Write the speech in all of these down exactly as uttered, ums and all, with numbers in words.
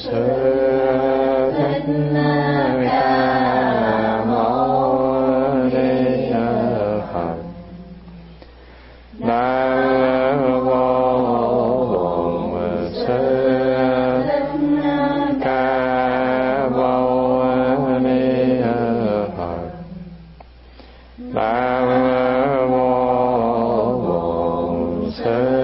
Sư Thích Ca Mâu Ni Phật. Nam mô Bổn Sư Thích Ca Mâu Ni Phật. Nam mô Bổn Sư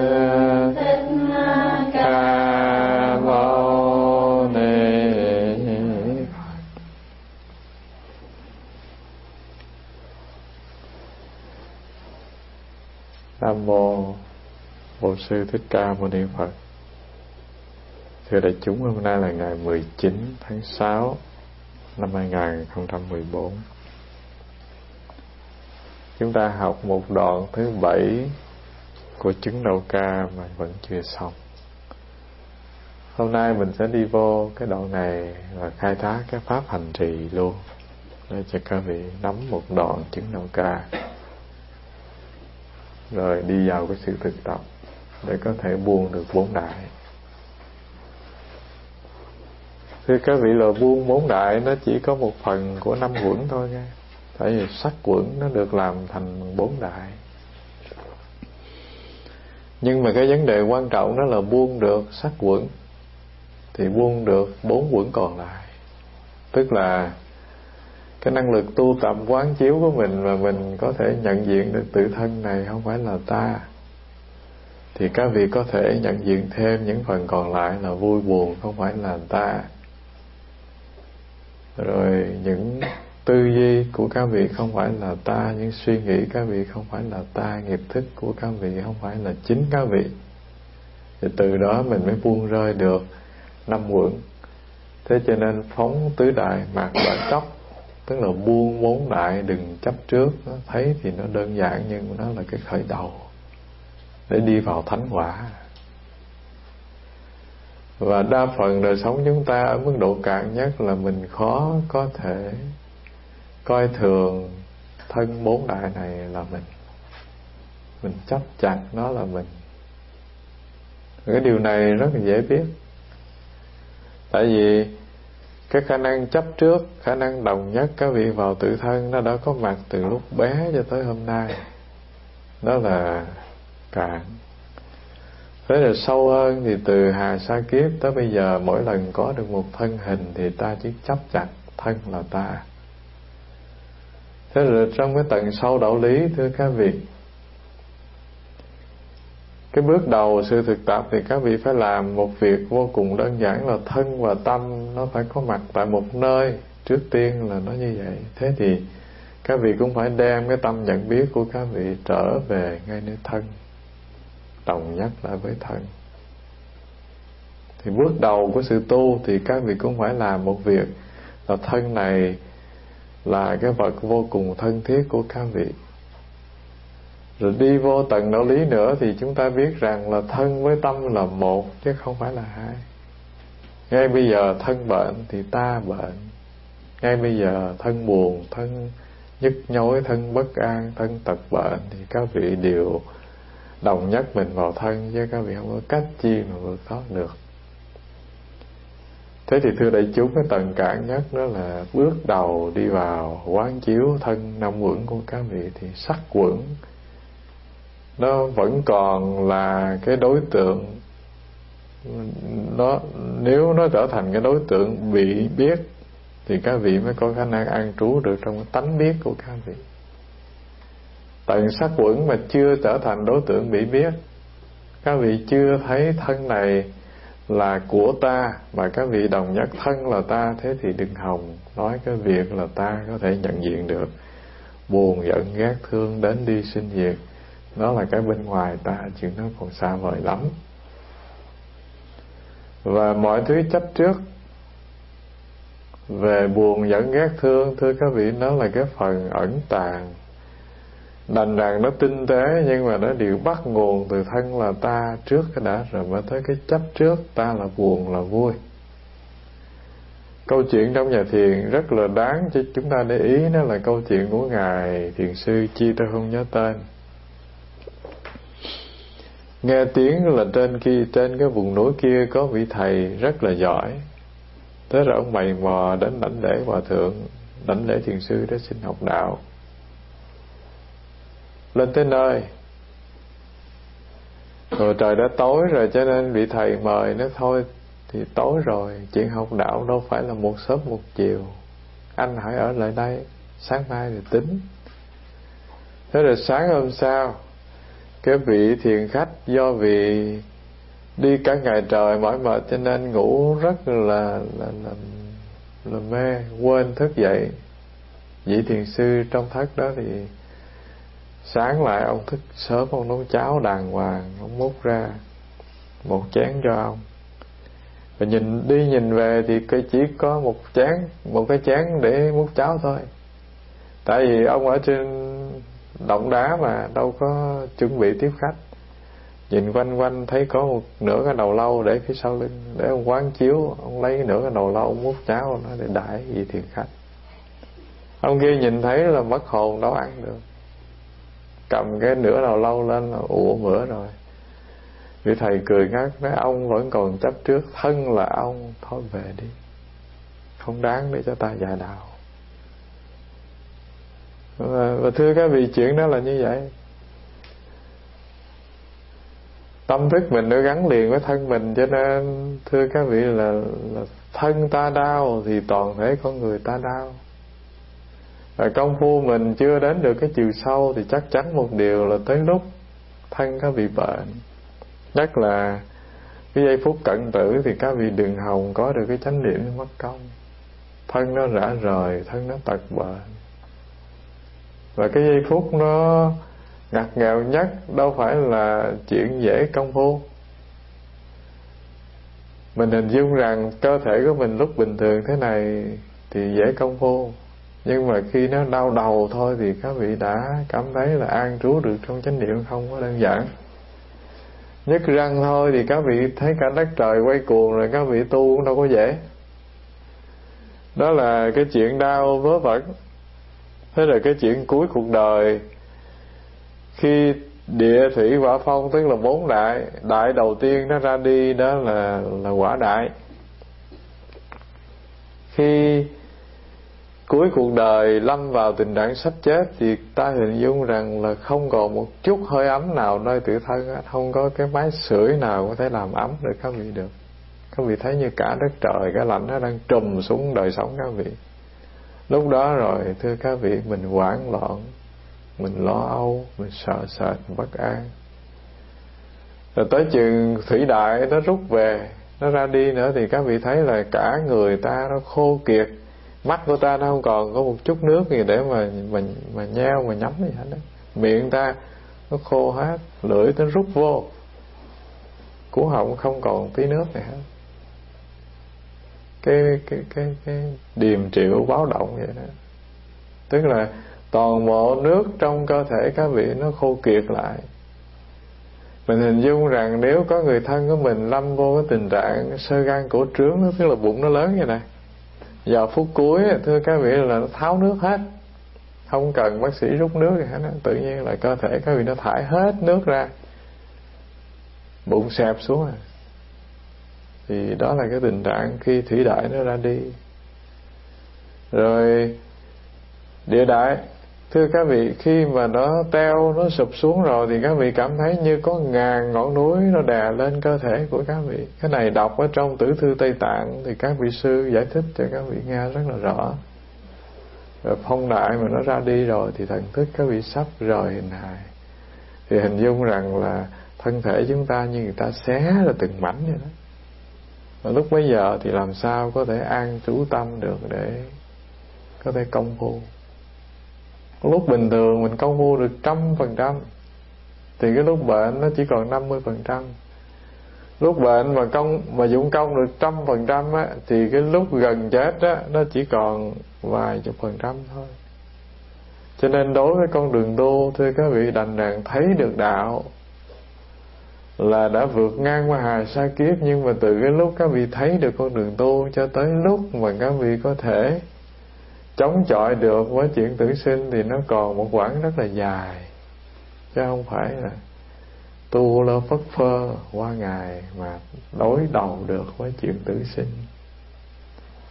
Nam mô Bổn Sư Thích Ca Mâu Ni Phật. Thưa đại chúng, hôm nay là ngày mười chín tháng sáu năm hai nghìn không trăm mười bốn. Chúng ta học một đoạn thứ bảy của chứng Đầu Ca mà vẫn chưa xong. Hôm nay mình sẽ đi vô cái đoạn này và khai thác cái pháp hành trì luôn, để cho các vị nắm một đoạn chứng Đầu Ca, rồi đi vào cái sự thực tập để có thể buông được bốn đại. Thưa các vị, là buông bốn đại nó chỉ có một phần của năm quẩn thôi nha. Tại vì sắc quẩn nó được làm thành bốn đại. Nhưng mà cái vấn đề quan trọng đó là buông được sắc quẩn thì buông được bốn quẩn còn lại. Tức là cái năng lực tu tập quán chiếu của mình, và mình có thể nhận diện được tự thân này không phải là ta, thì các vị có thể nhận diện thêm những phần còn lại là vui buồn không phải là ta, rồi những tư duy của các vị không phải là ta, những suy nghĩ các vị không phải là ta, nghiệp thức của các vị không phải là chính các vị. Thì từ đó mình mới buông rơi được năm quẩn. Thế cho nên phóng tứ đại mạt bản chấp, tức là buông bốn đại, đừng chấp trước. Nó thấy thì nó đơn giản, nhưng nó là cái khởi đầu để đi vào thánh quả. Và đa phần đời sống chúng ta ở mức độ cạn nhất là mình khó có thể coi thường thân bốn đại này là mình. Mình chấp chặt nó là mình. Cái điều này rất là dễ biết. Tại vì cái khả năng chấp trước, khả năng đồng nhất các vị vào tự thân, nó đã có mặt từ lúc bé cho tới hôm nay. Đó là cạn. Thế là sâu hơn thì từ hà sa kiếp tới bây giờ, mỗi lần có được một thân hình thì ta chỉ chấp chặt thân là ta. Thế là trong cái tầng sâu đạo lý, thưa các vị, cái bước đầu sự thực tập thì các vị phải làm một việc vô cùng đơn giản là thân và tâm nó phải có mặt tại một nơi. Trước tiên là nó như vậy. Thế thì các vị cũng phải đem cái tâm nhận biết của các vị trở về ngay nơi thân, đồng nhất lại với thân. Thì bước đầu của sự tu thì các vị cũng phải làm một việc là thân này là cái vật vô cùng thân thiết của các vị. Rồi đi vô tầng đạo lý nữa thì chúng ta biết rằng là thân với tâm là một chứ không phải là hai. Ngay bây giờ thân bệnh thì ta bệnh. Ngay bây giờ thân buồn, thân nhức nhối, thân bất an, thân tật bệnh thì các vị đều đồng nhất mình vào thân, chứ các vị không có cách chi mà vượt thoát được. Thế thì thưa đại chúng, cái tầng cạn nhất đó là bước đầu đi vào quán chiếu thân năm quẩn của các vị, thì sắc quẩn nó vẫn còn là cái đối tượng. Nó nếu nó trở thành cái đối tượng bị biết thì các vị mới có khả năng an trú được trong cái tánh biết của các vị. Tầng sắc quẩn mà chưa trở thành đối tượng bị biết, các vị chưa thấy thân này là của ta, mà các vị đồng nhất thân là ta, thế thì đừng hòng nói cái việc là ta có thể nhận diện được. Buồn, giận, ghét, thương đến đi sinh diệt, nó là cái bên ngoài ta, chuyện nó còn xa vời lắm. Và mọi thứ chấp trước về buồn, giận, ghét, thương, thưa các vị, nó là cái phần ẩn tàng. Đành rằng nó tinh tế, nhưng mà nó đều bắt nguồn từ thân là ta trước cái đã, rồi mới tới cái chấp trước ta là buồn là vui. Câu chuyện trong nhà thiền rất là đáng cho chúng ta để ý, đó là câu chuyện của ngài thiền sư chi tôi không nhớ tên. Nghe tiếng là trên kia, trên cái vùng núi kia có vị thầy rất là giỏi, Thế rồi ông mày mò đến đảnh lễ hòa thượng, đảnh lễ thiền sư để xin học đạo. Lên tới nơi rồi trời đã tối rồi, cho nên vị thầy mời nó thôi thì tối rồi, chuyện học đạo đâu phải là một sớm một chiều, anh hãy ở lại đây, sáng mai thì tính. Thế rồi sáng hôm sau, cái vị thiền khách do vì đi cả ngày trời mỏi mệt cho nên ngủ rất là là, là, là mê, quên thức dậy. Vị thiền sư trong thất đó thì sáng lại ông thức sớm, ông nấu cháo đàng hoàng, ông múc ra một chén cho ông. Và nhìn đi nhìn về thì chỉ có một chén, một cái chén để múc cháo thôi. Tại vì ông ở trên động đá mà đâu có chuẩn bị tiếp khách. Nhìn quanh quanh thấy có một nửa cái đầu lâu để phía sau lưng, để ông quán chiếu, ông lấy nửa cái đầu lâu ông múc cháo nó để đãi vị thiền khách. Ông kia nhìn thấy là mất hồn, đâu ăn được, cầm cái nửa đầu lâu lên là ủa mửa rồi. Vị thầy cười ngắt nói ông vẫn còn chấp trước, thân là ông, thôi về đi, không đáng để cho ta dạy đạo. Và, và thưa các vị, chuyện đó là như vậy. Tâm thức mình nó gắn liền với thân mình, cho nên thưa các vị là, là thân ta đau thì toàn thể con người ta đau. Và công phu mình chưa đến được cái chiều sâu thì chắc chắn một điều là tới lúc thân các vị bệnh. Nhất là cái giây phút cận tử thì các vị đừng hòng có được cái chánh niệm mất công. Thân nó rã rời, thân nó tật bệnh. Và cái giây phút nó ngặt nghèo nhất đâu phải là chuyện dễ công phu. Mình hình dung rằng cơ thể của mình lúc bình thường thế này thì dễ công phu, nhưng mà khi nó đau đầu thôi thì các vị đã cảm thấy là an trú được trong chánh niệm không có đơn giản. Nhức răng thôi thì các vị thấy cả đất trời quay cuồng rồi, các vị tu cũng đâu có dễ. Đó là cái chuyện đau vớ vẩn. Thế là cái chuyện cuối cuộc đời, khi địa thủy hỏa phong, tức là bốn đại, đại đầu tiên nó ra đi đó là là quả đại. Khi cuối cuộc đời lâm vào tình trạng sắp chết thì ta hình dung rằng là không còn một chút hơi ấm nào nơi tự thân, không có cái máy sưởi nào có thể làm ấm được các vị được. Các vị thấy như cả đất trời cái lạnh nó đang trùm xuống đời sống các vị. Lúc đó rồi thưa các vị, mình hoảng loạn, mình lo âu, mình sợ sệt, bất an. Rồi tới chừng thủy đại nó rút về, nó ra đi nữa thì các vị thấy là cả người ta nó khô kiệt, mắt của ta nó không còn có một chút nước gì để mà mình mà nheo mà nhắm gì hết đó. Miệng ta nó khô hết, lưỡi nó rút vô, cuống họng không còn tí nước này hết. Cái cái cái cái điềm triệu báo động vậy đó. Tức là toàn bộ nước trong cơ thể các vị nó khô kiệt lại. Mình hình dung rằng nếu có người thân của mình lâm vô cái tình trạng sơ gan cổ trướng, tức là bụng nó lớn như này, vào phút cuối thưa các vị là nó tháo nước hết, không cần bác sĩ rút nước gì hết, tự nhiên là cơ thể các vị nó thải hết nước ra, bụng xẹp xuống à. Thì đó là cái tình trạng khi thủy đại nó ra đi. Rồi địa đại, thưa các vị, khi mà nó teo, nó sụp xuống rồi thì các vị cảm thấy như có ngàn ngọn núi nó đè lên cơ thể của các vị. Cái này đọc ở trong Tử Thư Tây Tạng thì các vị sư giải thích cho các vị nghe rất là rõ. Rồi phong đại mà nó ra đi rồi thì thần thức các vị sắp rời hình hài. Thì hình dung rằng là thân thể chúng ta như người ta xé ra từng mảnh vậy đó. Và lúc bấy giờ thì làm sao có thể an trú tâm được để có thể công phu. Lúc bình thường mình công phu được trăm phần trăm, thì cái lúc bệnh nó chỉ còn năm mươi phần trăm. Lúc bệnh mà công mà dụng công được trăm phần trăm á, thì cái lúc gần chết á nó chỉ còn vài chục phần trăm thôi. Cho nên đối với con đường tu, thưa các vị, đành rằng thấy được đạo là đã vượt ngang qua hà sa kiếp. Nhưng mà từ cái lúc các vị thấy được con đường tu cho tới lúc mà các vị có thể chống chọi được với chuyện tử sinh thì nó còn một quãng rất là dài, chứ không phải là tu lơ phất phơ qua ngày mà đối đầu được với chuyện tử sinh.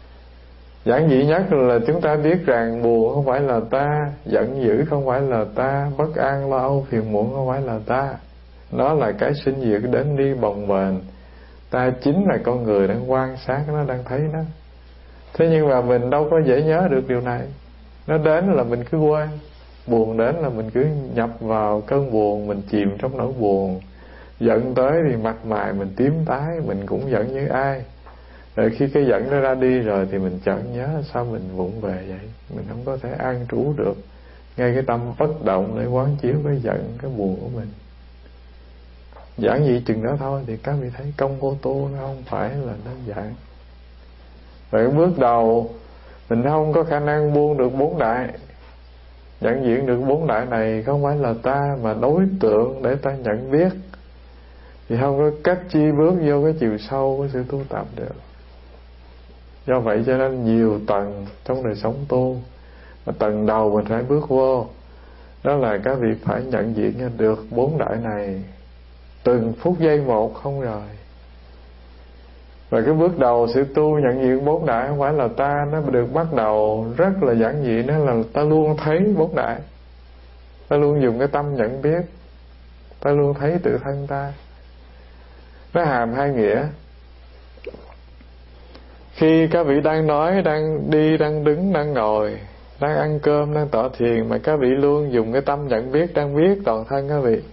Giản dị nhất là chúng ta biết rằng buồn không phải là ta, giận dữ không phải là ta, bất an lo âu phiền muộn không phải là ta. Nó là cái sinh diệt đến đi bồng bềnh. Ta chính là con người đang quan sát nó, đang thấy nó. Thế nhưng mà mình đâu có dễ nhớ được điều này. Nó đến là mình cứ quên, buồn đến là mình cứ nhập vào cơn buồn, mình chìm trong nỗi buồn. Giận tới thì mặt mày mình tím tái, mình cũng giận như ai. Rồi khi cái giận nó ra đi rồi thì mình chợt nhớ sao mình vụng về vậy, mình không có thể an trú được ngay cái tâm bất động để quán chiếu cái giận, cái buồn của mình. Giản dị chừng đó thôi thì các vị thấy công vô tu nó không phải là đơn giản. Vậy cái bước đầu mình không có khả năng buông được bốn đại, nhận diện được bốn đại này không phải là ta mà đối tượng để ta nhận biết, thì không có cách chi bước vô cái chiều sâu của sự tu tập được. Do vậy cho nên nhiều tầng trong đời sống tu, mà tầng đầu mình phải bước vô đó là các vị phải nhận diện được bốn đại này từng phút giây một không rời. Và cái bước đầu sự tu nhận diện bốn đại không phải là ta, nó được bắt đầu rất là giản dị, nó là ta luôn thấy bốn đại, ta luôn dùng cái tâm nhận biết, ta luôn thấy tự thân ta. Nó hàm hai nghĩa. Khi các vị đang nói, đang đi, đang đứng, đang ngồi, đang ăn cơm, đang tọa thiền, mà các vị luôn dùng cái tâm nhận biết, đang biết toàn thân các vị,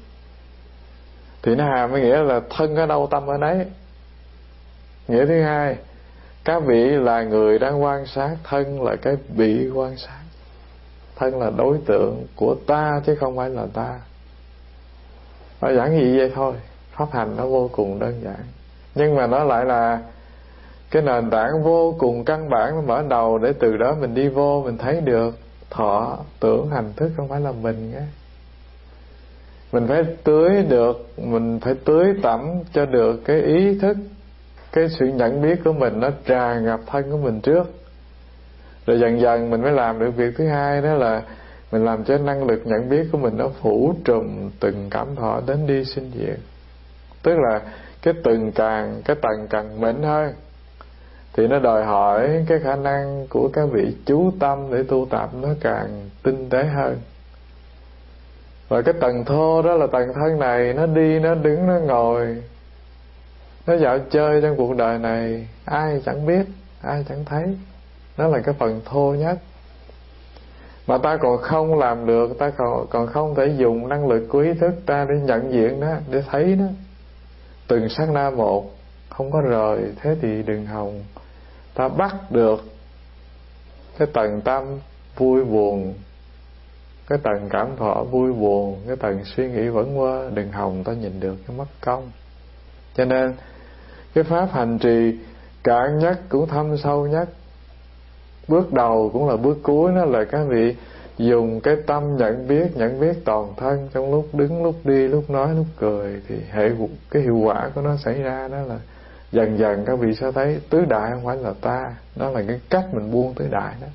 thì nó hàm cái nghĩa là thân ở đâu tâm ở nấy. Nghĩa thứ hai, các vị là người đang quan sát, thân là cái bị quan sát. Thân là đối tượng của ta chứ không phải là ta. Nó giản dị vậy thôi. Pháp hành nó vô cùng đơn giản, nhưng mà nó lại là cái nền tảng vô cùng căn bản, nó mở đầu để từ đó mình đi vô, mình thấy được thọ, tưởng, hành, thức không phải là mình á. Mình phải tưới được, mình phải tưới tẩm cho được cái ý thức, cái sự nhận biết của mình nó tràn ngập thân của mình trước. Rồi dần dần mình mới làm được việc thứ hai, đó là mình làm cho năng lực nhận biết của mình nó phủ trùm từng cảm thọ đến đi sinh diệt. Tức là cái từng càng, cái tầng càng mịn hơn, thì nó đòi hỏi cái khả năng của các vị chú tâm để tu tập nó càng tinh tế hơn. Và cái tầng thô đó là tầng thân này, nó đi, nó đứng, nó ngồi, nó dạo chơi trong cuộc đời này, ai chẳng biết, ai chẳng thấy. Đó là cái phần thô nhất. Mà ta còn không làm được, ta còn, còn không thể dùng năng lực của ý thức ta để nhận diện nó, để thấy nó từng sát na một, không có rời. Thế thì đừng hòng ta bắt được cái tầng tâm vui buồn, cái tầng cảm thọ vui buồn, cái tầng suy nghĩ vẩn vơ, đừng hòng ta nhìn được, cái mất công. Cho nên cái pháp hành trì cạn nhất cũng thâm sâu nhất, bước đầu cũng là bước cuối, nó là các vị dùng cái tâm nhận biết, nhận biết toàn thân trong lúc đứng, lúc đi, lúc nói, lúc cười, thì hệ cái hiệu quả của nó xảy ra đó là dần dần các vị sẽ thấy tứ đại không phải là ta. Đó là cái cách mình buông tứ đại đó.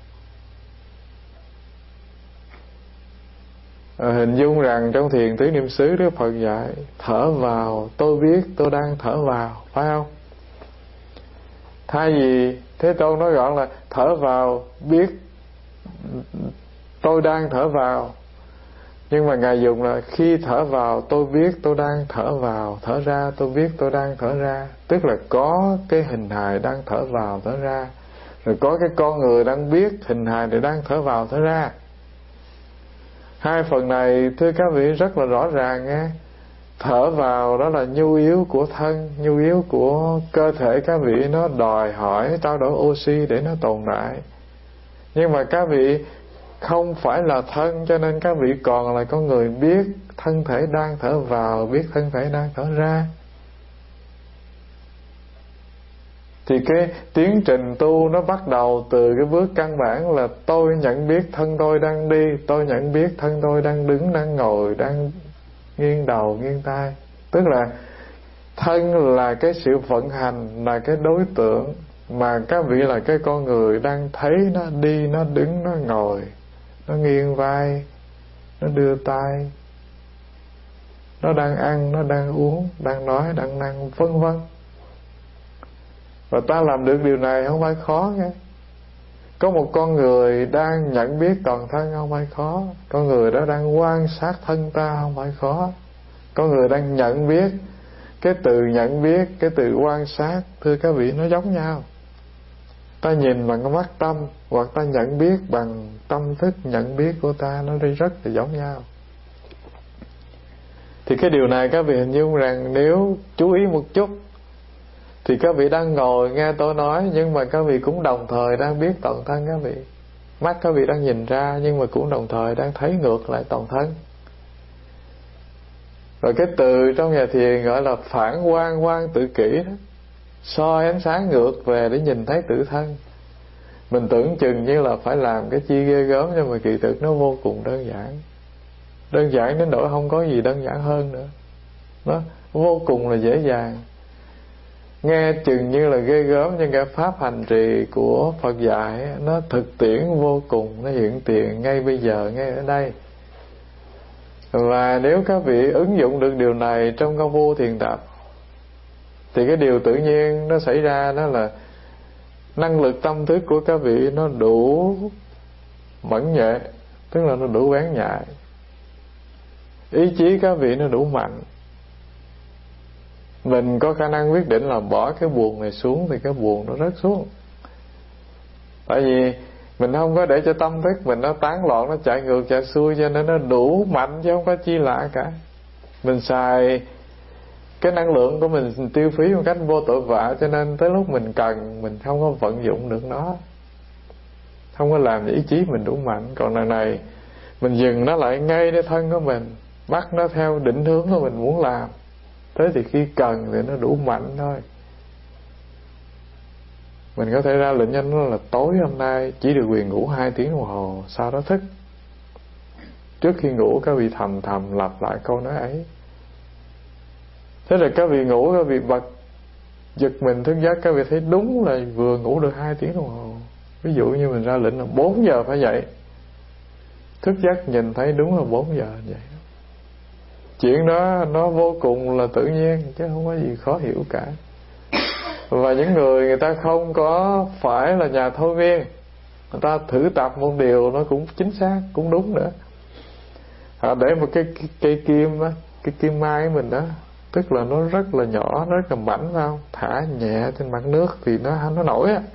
À, hình dung rằng trong thiền tứ niệm xứ Đức Phật dạy thở vào tôi biết tôi đang thở vào, phải không? Thay vì Thế Tôn nói gọn là thở vào biết tôi đang thở vào, nhưng mà Ngài dùng là khi thở vào tôi biết tôi đang thở vào, thở ra tôi biết tôi đang thở ra. Tức là có cái hình hài đang thở vào thở ra, rồi có cái con người đang biết hình hài này đang thở vào thở ra. Hai phần này thưa các vị rất là rõ ràng nghe. Thở vào đó là nhu yếu của thân, nhu yếu của cơ thể các vị, nó đòi hỏi trao đổi oxy để nó tồn tại. Nhưng mà các vị không phải là thân, cho nên các vị còn là con người biết thân thể đang thở vào, biết thân thể đang thở ra. Thì cái tiến trình tu nó bắt đầu từ cái bước căn bản là tôi nhận biết thân tôi đang đi, tôi nhận biết thân tôi đang đứng, đang ngồi, đang nghiêng đầu, nghiêng tai. Tức là thân là cái sự vận hành, là cái đối tượng, mà các vị là cái con người đang thấy nó đi, nó đứng, nó ngồi, nó nghiêng vai, nó đưa tay, nó đang ăn, nó đang uống, đang nói, đang năng, vân vân. Và ta làm được điều này không phải khó nghe. Có một con người đang nhận biết toàn thân không phải khó. Con người đó đang quan sát thân ta không phải khó. Con người đang nhận biết. Cái từ nhận biết, cái từ quan sát, thưa các vị, nó giống nhau. Ta nhìn bằng cái mắt tâm, hoặc ta nhận biết bằng tâm thức nhận biết của ta, nó đi rất là giống nhau. Thì cái điều này các vị hình dung rằng nếu chú ý một chút, thì các vị đang ngồi nghe tôi nói, nhưng mà các vị cũng đồng thời đang biết toàn thân các vị. Mắt các vị đang nhìn ra, nhưng mà cũng đồng thời đang thấy ngược lại toàn thân. Rồi cái từ trong nhà thiền gọi là phản quang, quang tự kỷ đó, soi ánh sáng ngược về để nhìn thấy tự thân. Mình tưởng chừng như là phải làm cái chi ghê gớm, nhưng mà kỳ thực nó vô cùng đơn giản. Đơn giản đến nỗi không có gì đơn giản hơn nữa. Nó vô cùng là dễ dàng. Nghe chừng như là ghê gớm, nhưng cái pháp hành trì của Phật dạy nó thực tiễn vô cùng, nó hiện tiền ngay bây giờ, ngay ở đây. Và nếu các vị ứng dụng được điều này trong công phu thiền tập, thì cái điều tự nhiên nó xảy ra đó là năng lực tâm thức của các vị nó đủ mẫn nhẹ, tức là nó đủ bén nhạy. Ý chí các vị nó đủ mạnh. Mình có khả năng quyết định là bỏ cái buồn này xuống, thì cái buồn nó rớt xuống. Tại vì mình không có để cho tâm thức mình nó tán loạn, nó chạy ngược chạy xuôi, cho nên nó đủ mạnh chứ không có chi lạ cả. Mình xài cái năng lượng của mình tiêu phí một cách vô tội vạ, cho nên tới lúc mình cần mình không có vận dụng được nó, không có làm cho ý chí mình đủ mạnh. Còn lần này mình dừng nó lại ngay nơi thân của mình, bắt nó theo định hướng của mình muốn làm. Thế thì khi cần thì nó đủ mạnh thôi. Mình có thể ra lệnh cho nó là tối hôm nay chỉ được quyền ngủ hai tiếng đồng hồ, sau đó thức. Trước khi ngủ các vị thầm thầm lặp lại câu nói ấy. Thế là các vị ngủ, các vị bật giật mình thức giấc, các vị thấy đúng là vừa ngủ được hai tiếng đồng hồ. Ví dụ như mình ra lệnh là bốn giờ phải dậy, thức giấc nhìn thấy đúng là bốn giờ vậy. Chuyện đó nó vô cùng là tự nhiên, chứ không có gì khó hiểu cả. Và những người người ta không có phải là nhà thôi miên, người ta thử tập một điều nó cũng chính xác, cũng đúng nữa. Họ để một cái, cái cây kim á, cái kim mai của mình đó, tức là nó rất là nhỏ, nó rất là mảnh, phải không? Thả nhẹ trên mặt nước thì nó nó nổi á.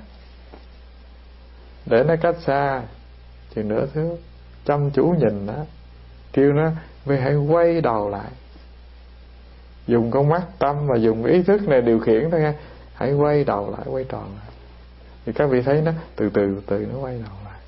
Để nó cách xa chừng nửa thước, chăm chú nhìn nó, kêu nó mày hãy quay đầu lại. Dùng con mắt tâm và dùng ý thức này điều khiển thôi nha. Hãy quay đầu lại, quay tròn lại. Thì các vị thấy nó từ từ từ nó quay đầu lại.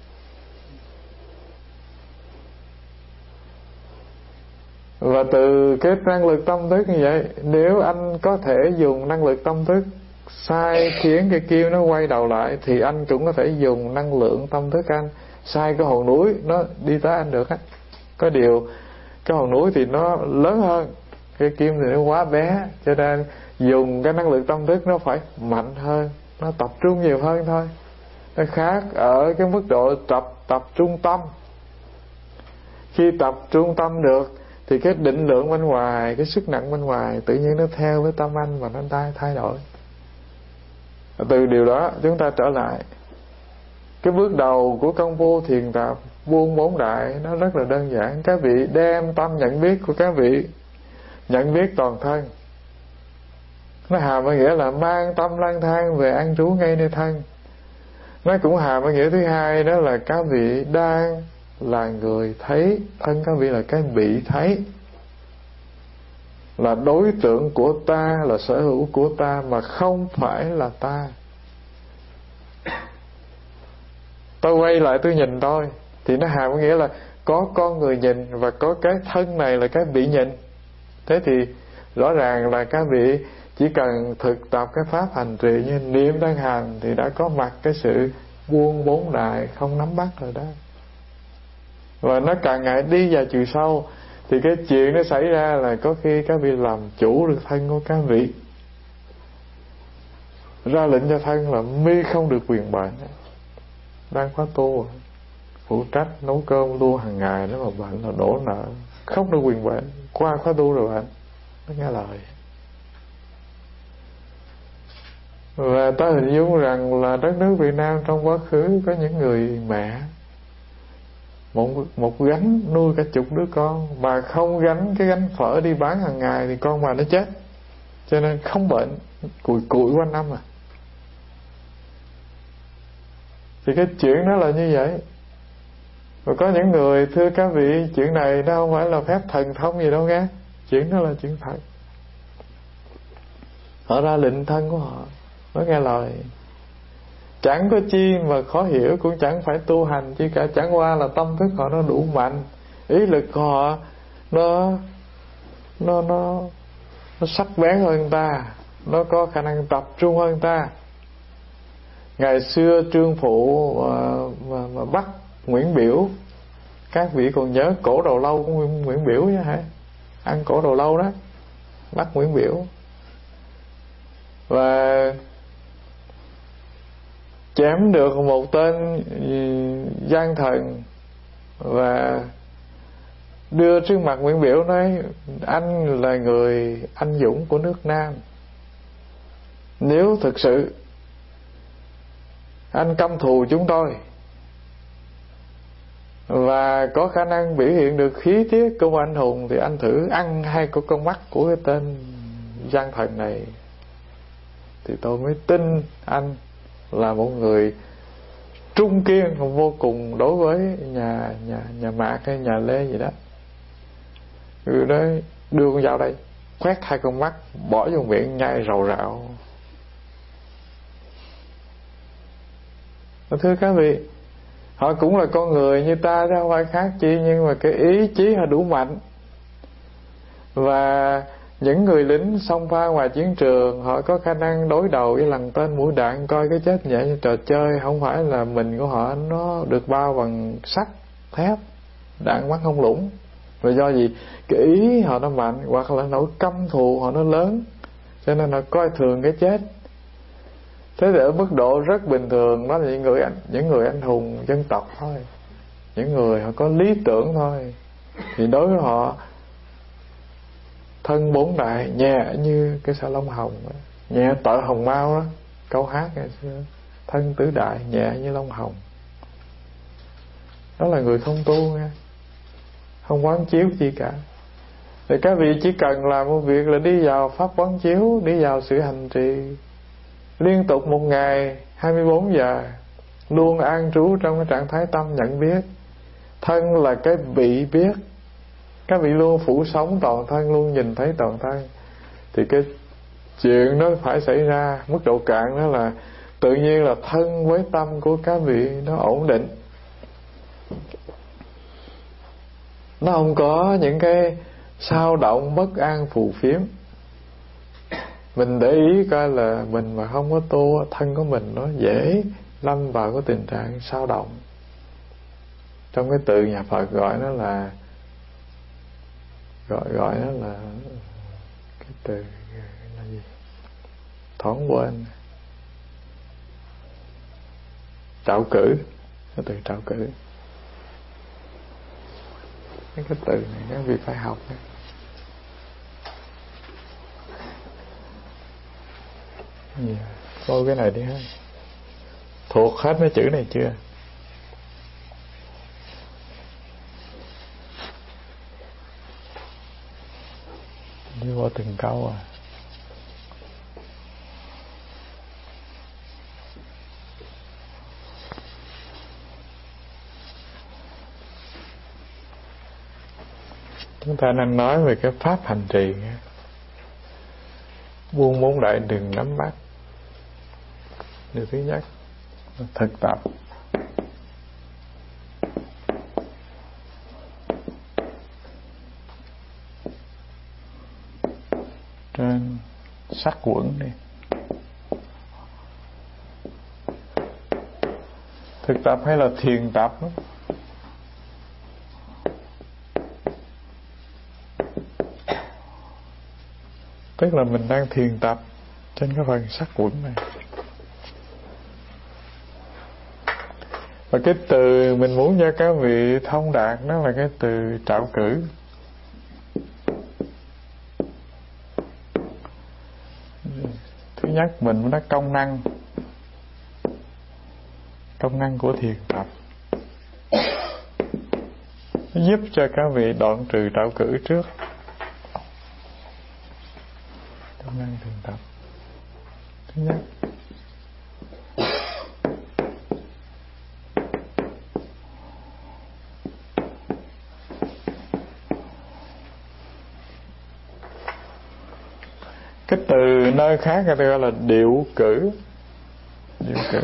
Và từ cái năng lực tâm thức như vậy, nếu anh có thể dùng năng lực tâm thức sai khiến cái kim nó quay đầu lại, thì anh cũng có thể dùng năng lượng tâm thức anh sai cái hòn núi nó đi tới anh được á. Có điều cái hòn núi thì nó lớn hơn, cái kim thì nó quá bé, cho nên dùng cái năng lượng tâm thức nó phải mạnh hơn, nó tập trung nhiều hơn thôi. Nó khác ở cái mức độ tập tập trung tâm. Khi tập trung tâm được thì cái định lượng bên ngoài, cái sức nặng bên ngoài tự nhiên nó theo với tâm anh và nó thay đổi. Từ điều đó chúng ta trở lại cái bước đầu của công phu thiền tập buông bốn đại, nó rất là đơn giản. Các vị đem tâm nhận biết của các vị nhận biết toàn thân. Nó hàm ở nghĩa là mang tâm lang thang về an trú ngay nơi thân. Nó cũng hàm ở nghĩa thứ hai, đó là các vị đang là người thấy thân các vị là cái bị thấy, là đối tượng của ta, là sở hữu của ta, mà không phải là ta. Tôi quay lại tôi nhìn tôi, thì nó hàm có nghĩa là có con người nhìn và có cái thân này là cái bị nhìn. Thế thì rõ ràng là các vị chỉ cần thực tập cái pháp hành trì như niệm đang hành thì đã có mặt cái sự buông bốn đại không nắm bắt rồi đó. Và nó càng ngày đi vào chiều sâu thì cái chuyện nó xảy ra là có khi các vị làm chủ được thân của các vị, ra lệnh cho thân là mi không được quyền bệnh. Đang khóa tu phụ trách nấu cơm luôn hàng ngày, nếu mà bệnh là đổ nợ, không được quyền bệnh, qua khóa tu rồi bệnh, nó nghe lời. Và ta hình dung rằng là đất nước Việt Nam trong quá khứ có những người mẹ một, một gánh nuôi cả chục đứa con, mà không gánh cái gánh phở đi bán hàng ngày thì con bà nó chết, cho nên không bệnh, cùi cùi quanh năm à. Thì cái chuyện đó là như vậy. Và có những người, thưa các vị, chuyện này nó không phải là phép thần thông gì đâu nghe, chuyện đó là chuyện thật. Họ ra lệnh thân của họ, nó nghe lời, chẳng có chi mà khó hiểu, cũng chẳng phải tu hành chi cả, chẳng qua là tâm thức họ nó đủ mạnh, ý lực của họ nó nó nó nó sắc bén hơn ta, nó có khả năng tập trung hơn ta. Ngày xưa Trương Phụ mà, mà, mà bắt Nguyễn Biểu, các vị còn nhớ cổ đầu lâu của Nguyễn, Nguyễn Biểu chứ hả? Ăn cổ đầu lâu đó, bắt Nguyễn Biểu và chém được một tên gian thần, và đưa trước mặt Nguyễn Biểu nói: anh là người anh dũng của nước Nam, nếu thực sự anh căm thù chúng tôi và có khả năng biểu hiện được khí tiết của một anh hùng, thì anh thử ăn hai của con mắt của cái tên gian thần này, thì tôi mới tin anh là một người trung kiên vô cùng đối với nhà nhà nhà Mạc hay nhà Lê gì đó. Người đó đưa con dao đây, khoét hai con mắt, bỏ vô miệng nhai rầu rạo. Thưa các vị, họ cũng là con người như ta chứ không phải khác chi, nhưng mà cái ý chí họ đủ mạnh. Và những người lính xông pha ngoài chiến trường, họ có khả năng đối đầu với lằn tên mũi đạn, coi cái chết nhẹ như trò chơi. Không phải là mình của họ nó được bao bằng sắt thép, đạn bắn không lũng. Và do gì? Cái ý họ nó mạnh, hoặc là nỗi căm thù họ nó lớn, cho nên họ coi thường cái chết. Thế thì ở mức độ rất bình thường, đó là những người những người anh hùng dân tộc thôi, những người họ có lý tưởng thôi, thì đối với họ thân bốn đại nhẹ như cái xà lông hồng, nhẹ tợ hồng mau đó, câu hát ngày xưa, thân tứ đại nhẹ như lông hồng. Đó là người không tu nha, không quán chiếu chi cả. Thì các vị chỉ cần làm một việc là đi vào pháp quán chiếu, đi vào sự hành trì liên tục một ngày hai mươi bốn giờ, luôn an trú trong cái trạng thái tâm nhận biết. Thân là cái bị biết, các vị luôn phủ sống toàn thân, luôn nhìn thấy toàn thân, thì cái chuyện đó phải xảy ra. Mức độ cạn đó là tự nhiên là thân với tâm của các vị nó ổn định, nó không có những cái sao động bất an phù phiếm. Mình để ý coi là mình mà không có tu, thân của mình nó dễ lâm vào cái tình trạng sao động. Trong cái từ nhà Phật gọi nó là gọi gọi nó là cái từ là gì? Thoáng quên. Trạo cử, cái từ trạo cử. Cái cái từ này các vị phải học nha. Yeah. Coi cái này đi ha. Thuộc hết mấy chữ này chưa? Đi qua từng câu à. Chúng ta đang nói về cái pháp hành trì, buông bốn đại đừng nắm bắt. Điều thứ nhất là thực tập. Trên sắc quẩn đi. Thực tập hay là thiền tập đó. Tức là mình đang thiền tập trên cái phần sắc quẩn này. Và cái từ mình muốn cho các vị thông đạt đó là cái từ trạo cử. Thiền Thứ nhất mình nói công năng, công năng của thiền tập giúp cho các vị đoạn trừ trạo cử trước. Công năng thiền tập thứ nhất, cái từ nơi khác người ta gọi là điệu cử. Điệu cử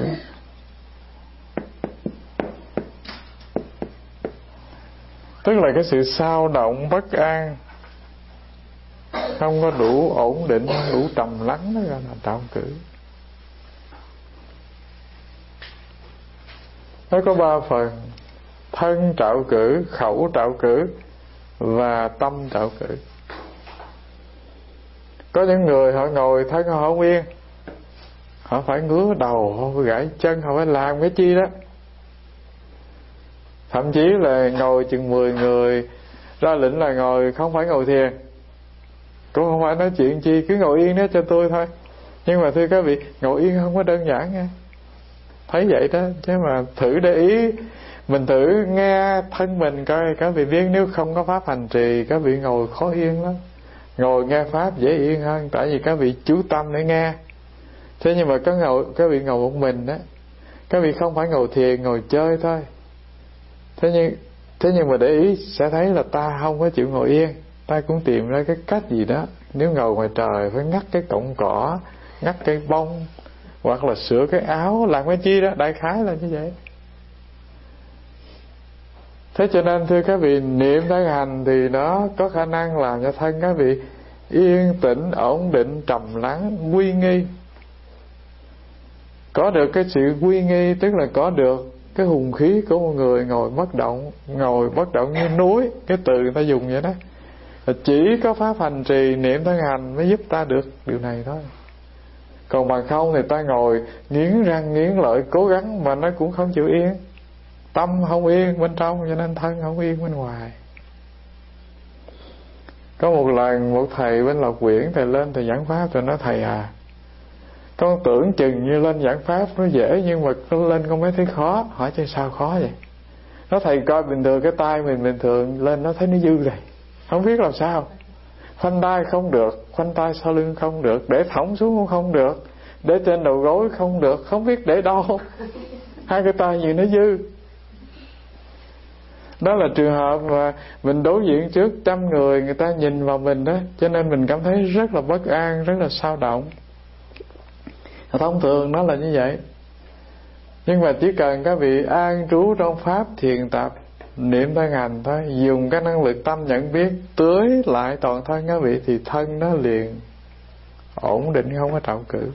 tức là cái sự xao động bất an, không có đủ ổn định, không đủ trầm lắng, đó gọi là trạo cử. Nó có ba phần: thân trạo cử, khẩu trạo cử và tâm trạo cử. Có những người họ ngồi thân họ không yên, họ phải ngứa đầu, họ phải gãy chân, họ phải làm cái chi đó. Thậm chí là ngồi chừng mười người ra lệnh là ngồi không phải ngồi thiền, cũng không phải nói chuyện chi, cứ ngồi yên đó cho tôi thôi. Nhưng mà thưa các vị, ngồi yên không có đơn giản nha. Thấy vậy đó, chứ mà thử để ý, mình thử nghe thân mình coi các vị biết, nếu không có pháp hành trì các vị ngồi khó yên lắm. Ngồi nghe pháp dễ yên hơn, tại vì các vị chú tâm để nghe. Thế nhưng mà có ngồi, các vị ngồi một mình đó, các vị không phải ngồi thiền, ngồi chơi thôi. Thế nhưng thế nhưng mà để ý sẽ thấy là ta không có chịu ngồi yên, ta cũng tìm ra cái cách gì đó. Nếu ngồi ngoài trời phải ngắt cái cọng cỏ, ngắt cây bông, hoặc là sửa cái áo, làm cái chi đó, đại khái là như vậy. Thế cho nên thưa các vị, niệm thân hành thì nó có khả năng làm cho thân các vị yên tĩnh, ổn định, trầm lắng, quy nghi. Có được cái sự quy nghi, tức là có được cái hùng khí của một người ngồi bất động. Ngồi bất động như núi, cái từ người ta dùng vậy đó. Chỉ có pháp hành trì niệm thân hành mới giúp ta được điều này thôi. Còn bằng không thì ta ngồi nghiến răng nghiến lợi cố gắng mà nó cũng không chịu yên. Tâm không yên bên trong, cho nên thân không yên bên ngoài. Có một lần một thầy bên Lộc Quyển, thầy lên thầy giảng pháp, rồi nói: thầy à, con tưởng chừng như lên giảng pháp nó dễ, nhưng mà con lên con mới thấy khó. Hỏi chứ sao khó vậy? Nó thầy coi bình thường cái tay mình bình thường, lên nó thấy nó dư rồi, không biết làm sao. Khoanh tay không được, khoanh tay sau lưng không được, để thõng xuống cũng không được, để trên đầu gối không được, không biết để đâu. Hai cái tay gì nó dư. Đó là trường hợp mà mình đối diện trước trăm người, người ta nhìn vào mình đó, cho nên mình cảm thấy rất là bất an, rất là xao động. Thông thường nó là như vậy. Nhưng mà chỉ cần các vị an trú trong pháp thiền tập, niệm thân hành thôi, dùng cái năng lực tâm nhận biết tưới lại toàn thân các vị, thì thân nó liền ổn định, không có trạo cử.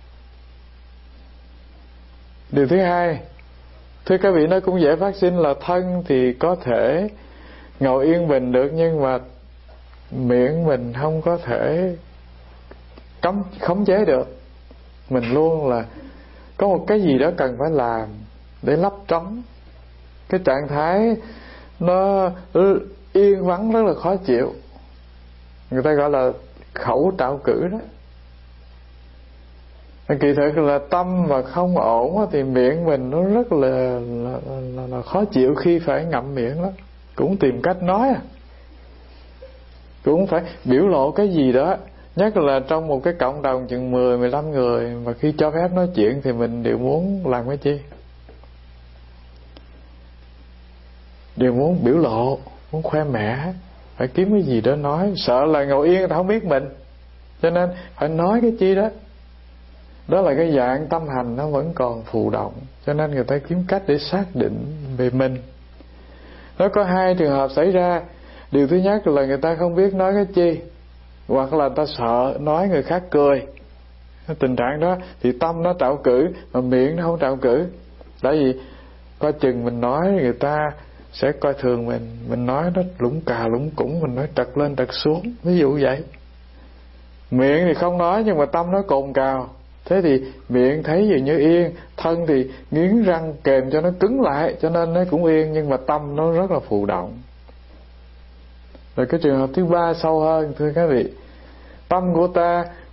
Điều thứ hai, thưa các vị, nó cũng dễ phát sinh là thân thì có thể ngồi yên bình được, nhưng mà miệng mình không có thể cấm khống chế được. Mình luôn là có một cái gì đó cần phải làm để lấp trống. Cái trạng thái nó yên vắng rất là khó chịu, người ta gọi là khẩu trạo cử đó. Kỳ thực là tâm mà không ổn thì miệng mình nó rất là, là, là, là khó chịu khi phải ngậm miệng lắm. Cũng tìm cách nói à, cũng phải biểu lộ cái gì đó. Nhất là trong một cái cộng đồng chừng mười, mười lăm người, mà khi cho phép nói chuyện thì mình đều muốn làm cái chi? Đều muốn biểu lộ, muốn khoe mẽ, phải kiếm cái gì đó nói. Sợ là ngồi yên người ta không biết mình, cho nên phải nói cái chi đó. Đó là cái dạng tâm hành nó vẫn còn phù động, cho nên người ta kiếm cách để xác định về mình. Nó có hai trường hợp xảy ra. Điều thứ nhất là người ta không biết nói cái chi, hoặc là ta sợ nói người khác cười. Tình trạng đó thì tâm nó trạo cử mà miệng nó không trạo cử. Tại vì coi chừng mình nói người ta sẽ coi thường mình, mình nói nó lũng cà lũng củng, mình nói trật lên trật xuống, ví dụ vậy. Miệng thì không nói nhưng mà tâm nó cồn cào, thế thì miệng thấy gì như yên, thân thì nghiến răng kềm cho nó cứng lại, cho nên nó cũng yên, nhưng mà tâm nó rất là phù động. Rồi cái trường hợp thứ ba sâu hơn, thưa các vị, tâm của ta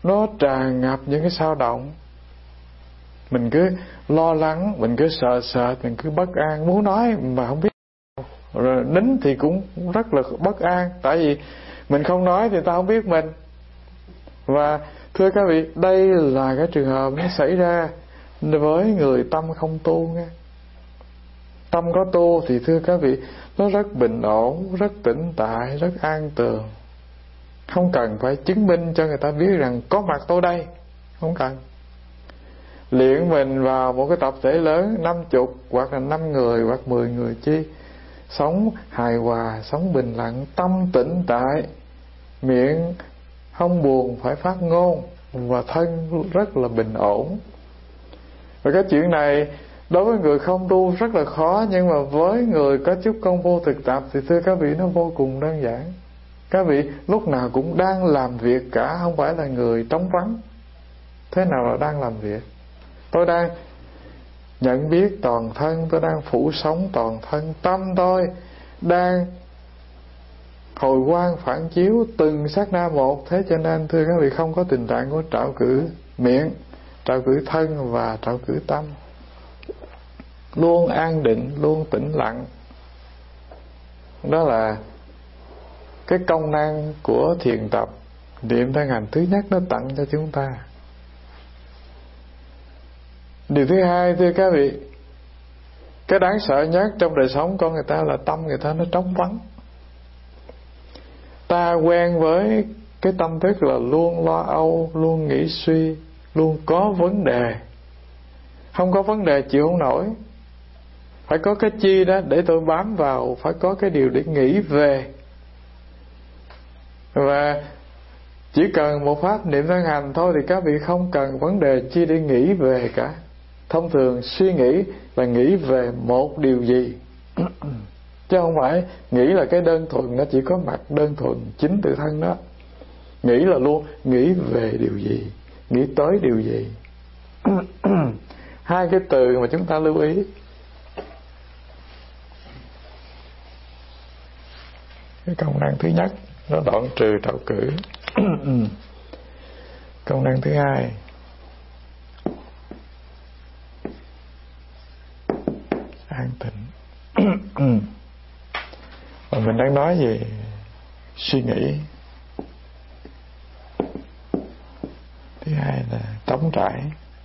nó tràn ngập những cái sao động. Mình cứ lo lắng, mình cứ sợ sợ, mình cứ bất an, muốn nói mà không biết. Rồi nín thì cũng rất là bất an, tại vì mình không nói thì ta không biết mình. Và thưa các vị, đây là cái trường hợp nó xảy ra với người tâm không tu nha. Tâm có tu thì thưa các vị, nó rất bình ổn, rất tĩnh tại, rất an tường. Không cần phải chứng minh cho người ta biết rằng có mặt tôi đây. Không cần. Luyện mình vào một cái tập thể lớn, năm chục hoặc là năm người hoặc mười người chi, sống hài hòa, sống bình lặng, tâm tĩnh tại, miệng không buồn phải phát ngôn, và thân rất là bình ổn. Và cái chuyện này đối với người không tu rất là khó, nhưng mà với người có chút công phu thực tập thì thưa các vị nó vô cùng đơn giản. Các vị lúc nào cũng đang làm việc cả, không phải là người trống vắng. Thế nào là đang làm việc? Tôi đang nhận biết toàn thân, tôi đang phủ sống toàn thân. Tâm tôi đang hồi quang phản chiếu từng sát na một. Thế cho nên thưa các vị, không có tình trạng của trạo cử miệng, trạo cử thân và trạo cử tâm. Luôn an định, luôn tĩnh lặng. Đó là cái công năng của thiền tập niệm thân hành thứ nhất nó tặng cho chúng ta. Điều thứ hai thưa các vị, cái đáng sợ nhất trong đời sống con người ta là tâm người ta nó trống vắng. Ta quen với cái tâm thức là luôn lo âu, luôn nghĩ suy, luôn có vấn đề. Không có vấn đề chịu không nổi. Phải có cái chi đó để tôi bám vào, phải có cái điều để nghĩ về. Và chỉ cần một pháp niệm thân hành thôi thì các vị không cần vấn đề chi để nghĩ về cả. Thông thường suy nghĩ là nghĩ về một điều gì, chứ không phải nghĩ là cái đơn thuần nó chỉ có mặt đơn thuần chính tự thân đó. Nghĩ là luôn nghĩ về điều gì, nghĩ tới điều gì. Hai cái từ mà chúng ta lưu ý. Cái công năng thứ nhất nó đoạn trừ trạo cử. Công năng thứ hai an tịnh. Và mình đang nói về suy nghĩ. Thứ hai là trống trải.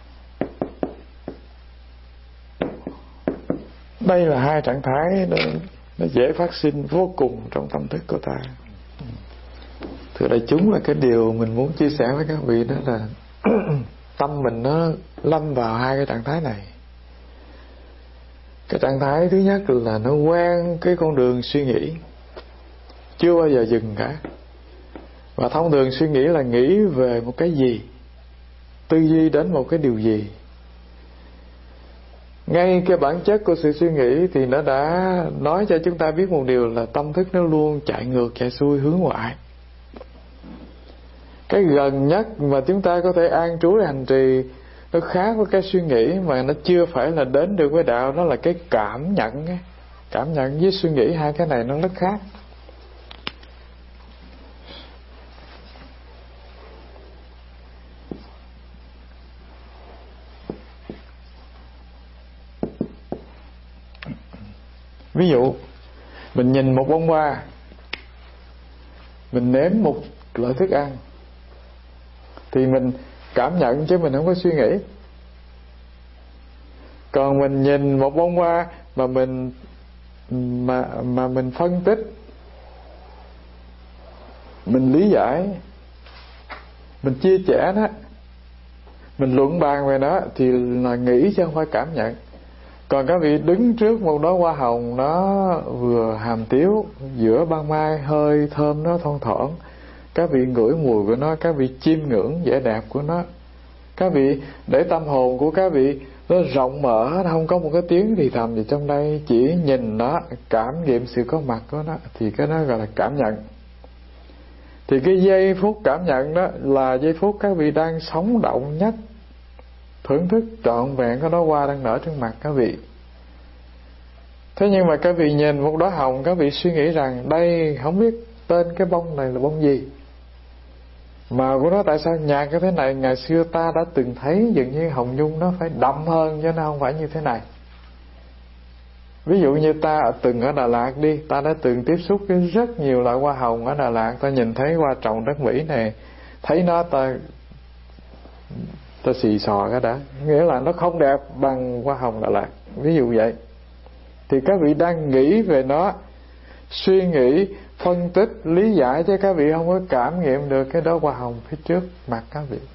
Đây là hai trạng thái nó, nó dễ phát sinh vô cùng trong tâm thức của ta. Thưa đại chúng, là cái điều mình muốn chia sẻ với các vị đó là tâm mình nó lâm vào hai cái trạng thái này. Cái trạng thái thứ nhất là nó quen cái con đường suy nghĩ, chưa bao giờ dừng cả. Và thông thường suy nghĩ là nghĩ về một cái gì, tư duy đến một cái điều gì. Ngay cái bản chất của sự suy nghĩ thì nó đã nói cho chúng ta biết một điều là tâm thức nó luôn chạy ngược chạy xuôi hướng ngoại. Cái gần nhất mà chúng ta có thể an trú để hành trì nó khác với cái suy nghĩ, mà nó chưa phải là đến được với đạo. Đó là cái cảm nhận. Cảm nhận với suy nghĩ, hai cái này nó rất khác. Ví dụ mình nhìn một bông hoa, mình nếm một loại thức ăn, thì mình cảm nhận chứ mình không có suy nghĩ. Còn mình nhìn một bông hoa mà mình mà mà mình phân tích, mình lý giải, mình chia sẻ nó, mình luận bàn về nó thì là nghĩ chứ không phải cảm nhận. Còn các vị đứng trước một đóa hoa hồng nó vừa hàm tiếu, giữa ban mai hơi thơm nó thoang thoảng, các vị ngửi mùi của nó, các vị chiêm ngưỡng vẻ đẹp của nó, các vị để tâm hồn của các vị nó rộng mở, không có một cái tiếng thì thầm gì trong đây, chỉ nhìn nó, cảm nghiệm sự có mặt của nó, thì cái đó gọi là cảm nhận. Thì cái giây phút cảm nhận đó là giây phút các vị đang sống động nhất, thưởng thức trọn vẹn cái đóa hoa đang nở trước mặt các vị. Thế nhưng mà các vị nhìn một đóa hồng, các vị suy nghĩ rằng đây không biết tên cái bông này là bông gì, Màu của nó tại sao nhạt như thế này? Ngày xưa ta đã từng thấy dường như hồng nhung nó phải đậm hơn, chứ nó không phải như thế này. Ví dụ như ta từng ở Đà Lạt đi, ta đã từng tiếp xúc với rất nhiều loại hoa hồng ở Đà Lạt. Ta nhìn thấy hoa trồng đất Mỹ này, thấy nó ta ta xì xò cái đã, nghĩa là nó không đẹp bằng hoa hồng Đà Lạt, ví dụ vậy. Thì các vị đang nghĩ về nó, suy nghĩ, phân tích, lý giải, chứ các vị không có cảm nghiệm được cái đó hoa hồng phía trước mặt các vị.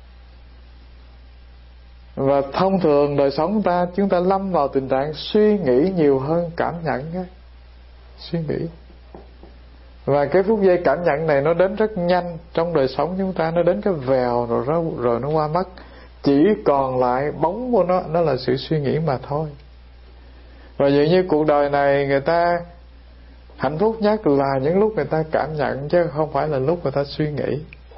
Và thông thường đời sống ta, chúng ta lâm vào tình trạng suy nghĩ nhiều hơn cảm nhận đó. Suy nghĩ. Và cái phút giây cảm nhận này nó đến rất nhanh trong đời sống chúng ta, nó đến cái vèo rồi nó, rồi nó qua mất. Chỉ còn lại bóng của nó, nó là sự suy nghĩ mà thôi. Và dường như cuộc đời này người ta hạnh phúc nhất là những lúc người ta cảm nhận, chứ không phải là lúc người ta suy nghĩ.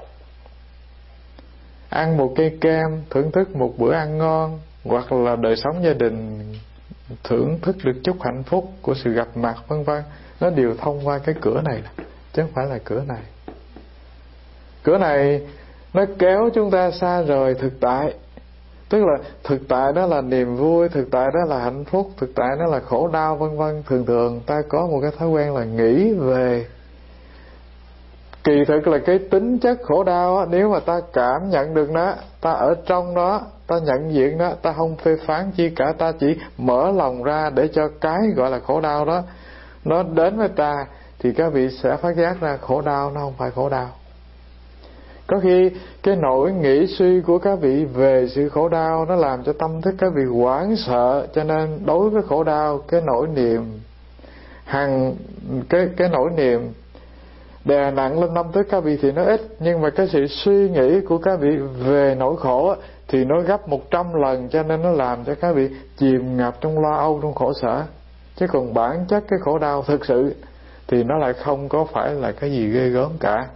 Ăn một cây kem, thưởng thức một bữa ăn ngon, hoặc là đời sống gia đình thưởng thức được chút hạnh phúc của sự gặp mặt vân vân, nó đều thông qua cái cửa này, chứ không phải là cửa này. Cửa này nó kéo chúng ta xa rời thực tại. Tức là thực tại đó là niềm vui, thực tại đó là hạnh phúc, thực tại đó là khổ đau vân vân. Thường thường ta có một cái thói quen là nghĩ về kỳ thực là cái tính chất khổ đau á. Nếu mà ta cảm nhận được nó, ta ở trong đó, ta nhận diện nó, ta không phê phán chi cả, ta chỉ mở lòng ra để cho cái gọi là khổ đau đó nó đến với ta, thì các vị sẽ phát giác ra khổ đau nó không phải khổ đau. Có khi cái nỗi nghĩ suy của các vị về sự khổ đau nó làm cho tâm thức các vị hoảng sợ, cho nên đối với khổ đau, cái nỗi niềm hằng cái cái nỗi niềm đè nặng lên tâm thức các vị thì nó ít, nhưng mà cái sự suy nghĩ của các vị về nỗi khổ thì nó gấp một trăm lần, cho nên nó làm cho các vị chìm ngập trong lo âu, trong khổ sở. Chứ còn bản chất cái khổ đau thực sự thì nó lại không có phải là cái gì ghê gớm cả.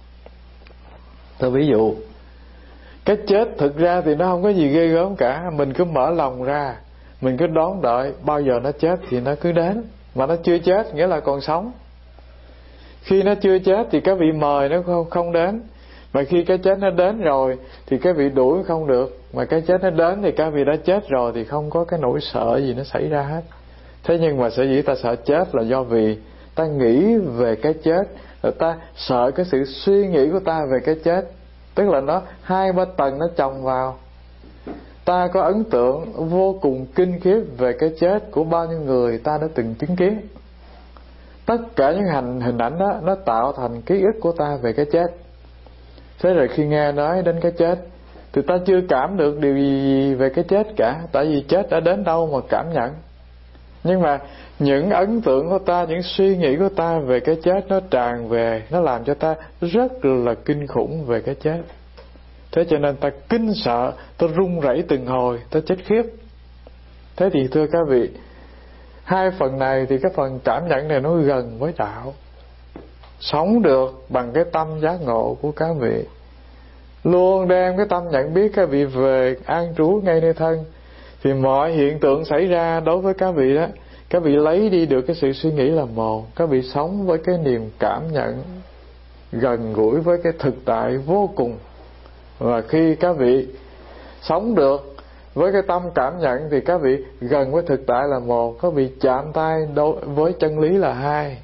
Tôi ví dụ, cái chết thực ra thì nó không có gì ghê gớm cả. Mình cứ mở lòng ra, mình cứ đón đợi, bao giờ nó chết thì nó cứ đến. Mà nó chưa chết nghĩa là còn sống. Khi nó chưa chết thì các vị mời nó không, không đến. Mà khi cái chết nó đến rồi thì các vị đuổi không được. Mà cái chết nó đến thì các vị đã chết rồi, thì không có cái nỗi sợ gì nó xảy ra hết. Thế nhưng mà sở dĩ ta sợ chết là do vì ta nghĩ về cái chết, rồi ta sợ cái sự suy nghĩ của ta về cái chết. Tức là nó hai ba tầng nó chồng vào. Ta có ấn tượng vô cùng kinh khiếp về cái chết của bao nhiêu người ta đã từng chứng kiến. Tất cả những hành hình ảnh đó nó tạo thành ký ức của ta về cái chết. Thế rồi khi nghe nói đến cái chết thì ta chưa cảm được điều gì về cái chết cả, tại vì chết đã đến đâu mà cảm nhận. Nhưng mà những ấn tượng của ta, những suy nghĩ của ta về cái chết nó tràn về, nó làm cho ta rất là kinh khủng về cái chết. Thế cho nên ta kinh sợ, ta run rẩy từng hồi, ta chết khiếp. Thế thì thưa các vị, hai phần này thì cái phần cảm nhận này nó gần với đạo. Sống được bằng cái tâm giác ngộ của các vị, luôn đem cái tâm nhận biết các vị về an trú ngay nơi thân, thì mọi hiện tượng xảy ra đối với các vị đó, các vị lấy đi được cái sự suy nghĩ là một. Các vị sống với cái niềm cảm nhận gần gũi với cái thực tại vô cùng. Và khi các vị sống được với cái tâm cảm nhận thì các vị gần với thực tại là một. Các vị chạm tay với chân lý là hai.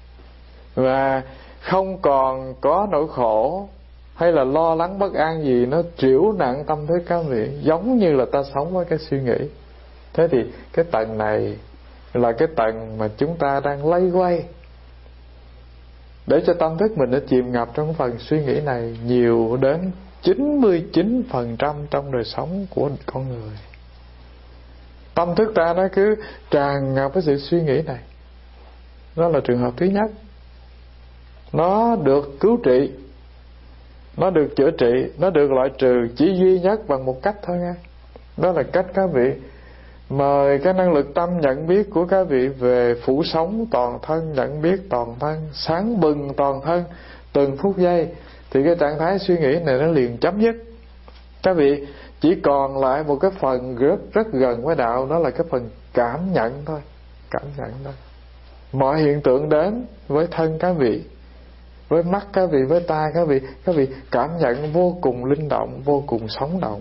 Và không còn có nỗi khổ hay là lo lắng bất an gì nó trĩu nặng tâm thức các vị, giống như là ta sống với cái suy nghĩ. Thế thì cái tầng này là cái tầng mà chúng ta đang lay quay để cho tâm thức mình nó chìm ngập trong phần suy nghĩ này nhiều đến chín mươi chín phần trăm trong đời sống của con người. Tâm thức ta nó cứ tràn ngập với sự suy nghĩ này. Đó là trường hợp thứ nhất. Nó được cứu trị, nó được chữa trị, nó được loại trừ chỉ duy nhất bằng một cách thôi nha. Đó là cách các vị mời cái năng lực tâm nhận biết của các vị về phủ sống toàn thân, nhận biết toàn thân, sáng bừng toàn thân từng phút giây, thì cái trạng thái suy nghĩ này nó liền chấm dứt. Các vị chỉ còn lại một cái phần rất rất gần với đạo, đó là cái phần cảm nhận thôi. Cảm nhận thôi. Mọi hiện tượng đến với thân các vị, với mắt các vị, với tai các vị, các vị cảm nhận vô cùng linh động, vô cùng sống động.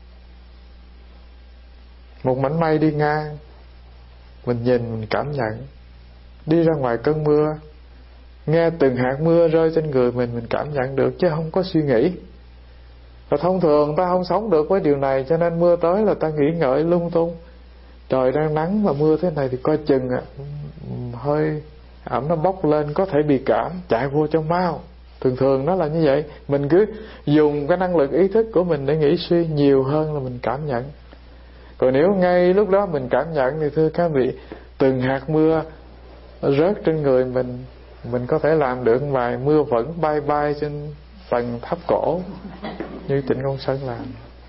Một mảnh mây đi ngang, mình nhìn, mình cảm nhận. Đi ra ngoài cơn mưa, nghe từng hạt mưa rơi trên người mình, mình cảm nhận được chứ không có suy nghĩ. Và thông thường ta không sống được với điều này, cho nên mưa tới là ta nghĩ ngợi lung tung. Trời đang nắng mà mưa thế này thì coi chừng à, hơi ẩm nó bốc lên, có thể bị cảm, chạy vô trong mau. Thường thường nó là như vậy. Mình cứ dùng cái năng lực ý thức của mình để nghĩ suy nhiều hơn là mình cảm nhận. Còn nếu ngay lúc đó mình cảm nhận thì thưa các vị, từng hạt mưa rớt trên người mình, mình có thể làm được vài mưa vẫn bay bay trên tầng tháp cổ như Trịnh Công Sơn làm.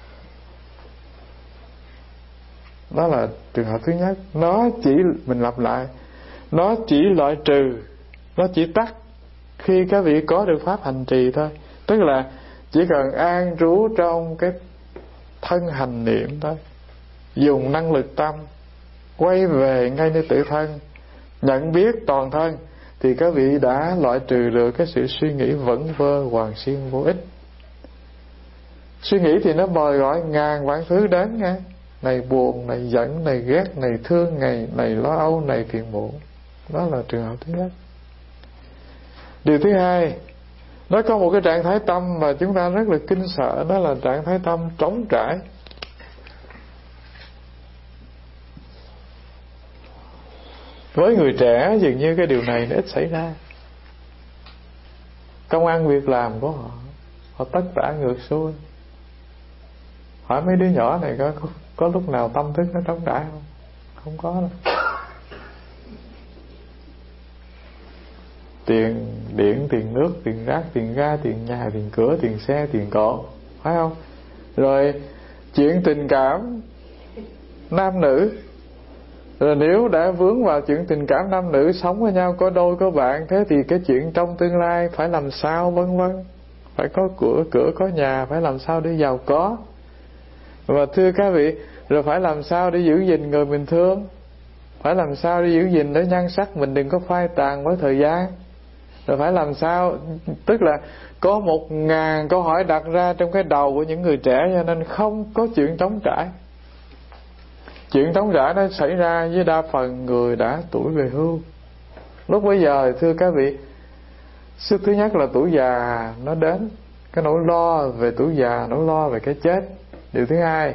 Đó là trường hợp thứ nhất. Nó chỉ, mình lặp lại, nó chỉ loại trừ, nó chỉ tắt khi các vị có được pháp hành trì thôi. Tức là chỉ cần an trú trong cái thân hành niệm thôi, dùng năng lực tâm quay về ngay nơi tự thân, nhận biết toàn thân, thì các vị đã loại trừ được cái sự suy nghĩ vẩn vơ hoàng xiên vô ích. Suy nghĩ thì nó mời gọi ngàn vạn thứ đến nghe. Này buồn, này giận, này ghét, này thương, này, này lo âu, này phiền muộn. Đó là trường hợp thứ nhất. Điều thứ hai, nó có một cái trạng thái tâm mà chúng ta rất là kinh sợ. Đó là trạng thái tâm trống trải. Với người trẻ dường như cái điều này nó ít xảy ra. Công ăn việc làm của họ, họ tất tả ngược xuôi. Hỏi mấy đứa nhỏ này có, có, có lúc nào tâm thức nó trống trải không? Không có đâu. Tiền điện, tiền nước, tiền rác, tiền ga, tiền nhà, tiền cửa, tiền xe, tiền cộ, phải không? Rồi chuyện tình cảm nam nữ, rồi nếu đã vướng vào chuyện tình cảm nam nữ, sống với nhau có đôi có bạn, thế thì cái chuyện trong tương lai phải làm sao, vân vân. Phải có cửa, cửa có nhà, phải làm sao để giàu có. Và thưa các vị, rồi phải làm sao để giữ gìn người mình thương, phải làm sao để giữ gìn để nhan sắc mình đừng có phai tàn với thời gian. Rồi phải làm sao, tức là có một ngàn câu hỏi đặt ra trong cái đầu của những người trẻ, cho nên không có chuyện trống trải. Chuyện trống trải nó xảy ra với đa phần người đã tuổi về hưu. Lúc bấy giờ thưa các vị, sức thứ nhất là tuổi già nó đến, cái nỗi lo về tuổi già, nỗi lo về cái chết. Điều thứ hai,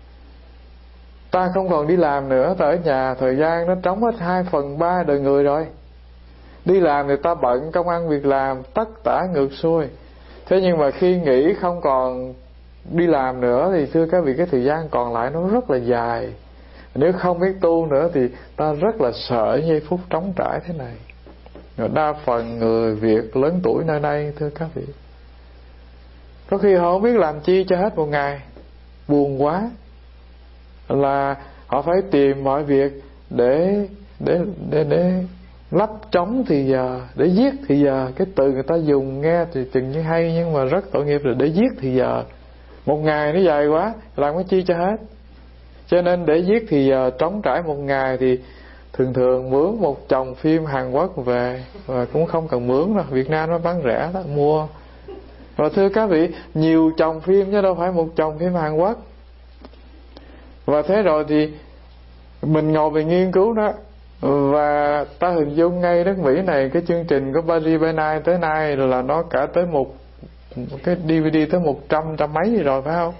ta không còn đi làm nữa, ta ở nhà, thời gian nó trống hết hai phần ba đời người rồi. Đi làm thì ta bận công ăn việc làm, tất tả ngược xuôi. Thế nhưng mà khi nghĩ không còn đi làm nữa thì thưa các vị, cái thời gian còn lại nó rất là dài. Nếu không biết tu nữa thì ta rất là sợ giây phút trống trải thế này. Rồi đa phần người Việt lớn tuổi nơi đây thưa các vị, có khi họ không biết làm chi cho hết một ngày, buồn quá, là họ phải tìm mọi việc để để để để lấp trống thì giờ, để giết thì giờ. Cái từ người ta dùng nghe thì chừng như hay, nhưng mà rất tội nghiệp, là để giết thì giờ. Một ngày nó dài quá, làm cái chi cho hết. Cho nên để giết thì giờ, trống trải một ngày thì thường thường mướn một chồng phim Hàn Quốc về, và cũng không cần mướn đâu, Việt Nam nó bán rẻ đó, mua. Và thưa các vị, nhiều chồng phim chứ đâu phải một chồng phim Hàn Quốc. Và thế rồi thì mình ngồi về nghiên cứu đó, và ta hình dung ngay nước Mỹ này, cái chương trình của Paris by Night tới nay là nó cả tới một cái đê vê đê tới một trăm trăm mấy gì rồi, phải không?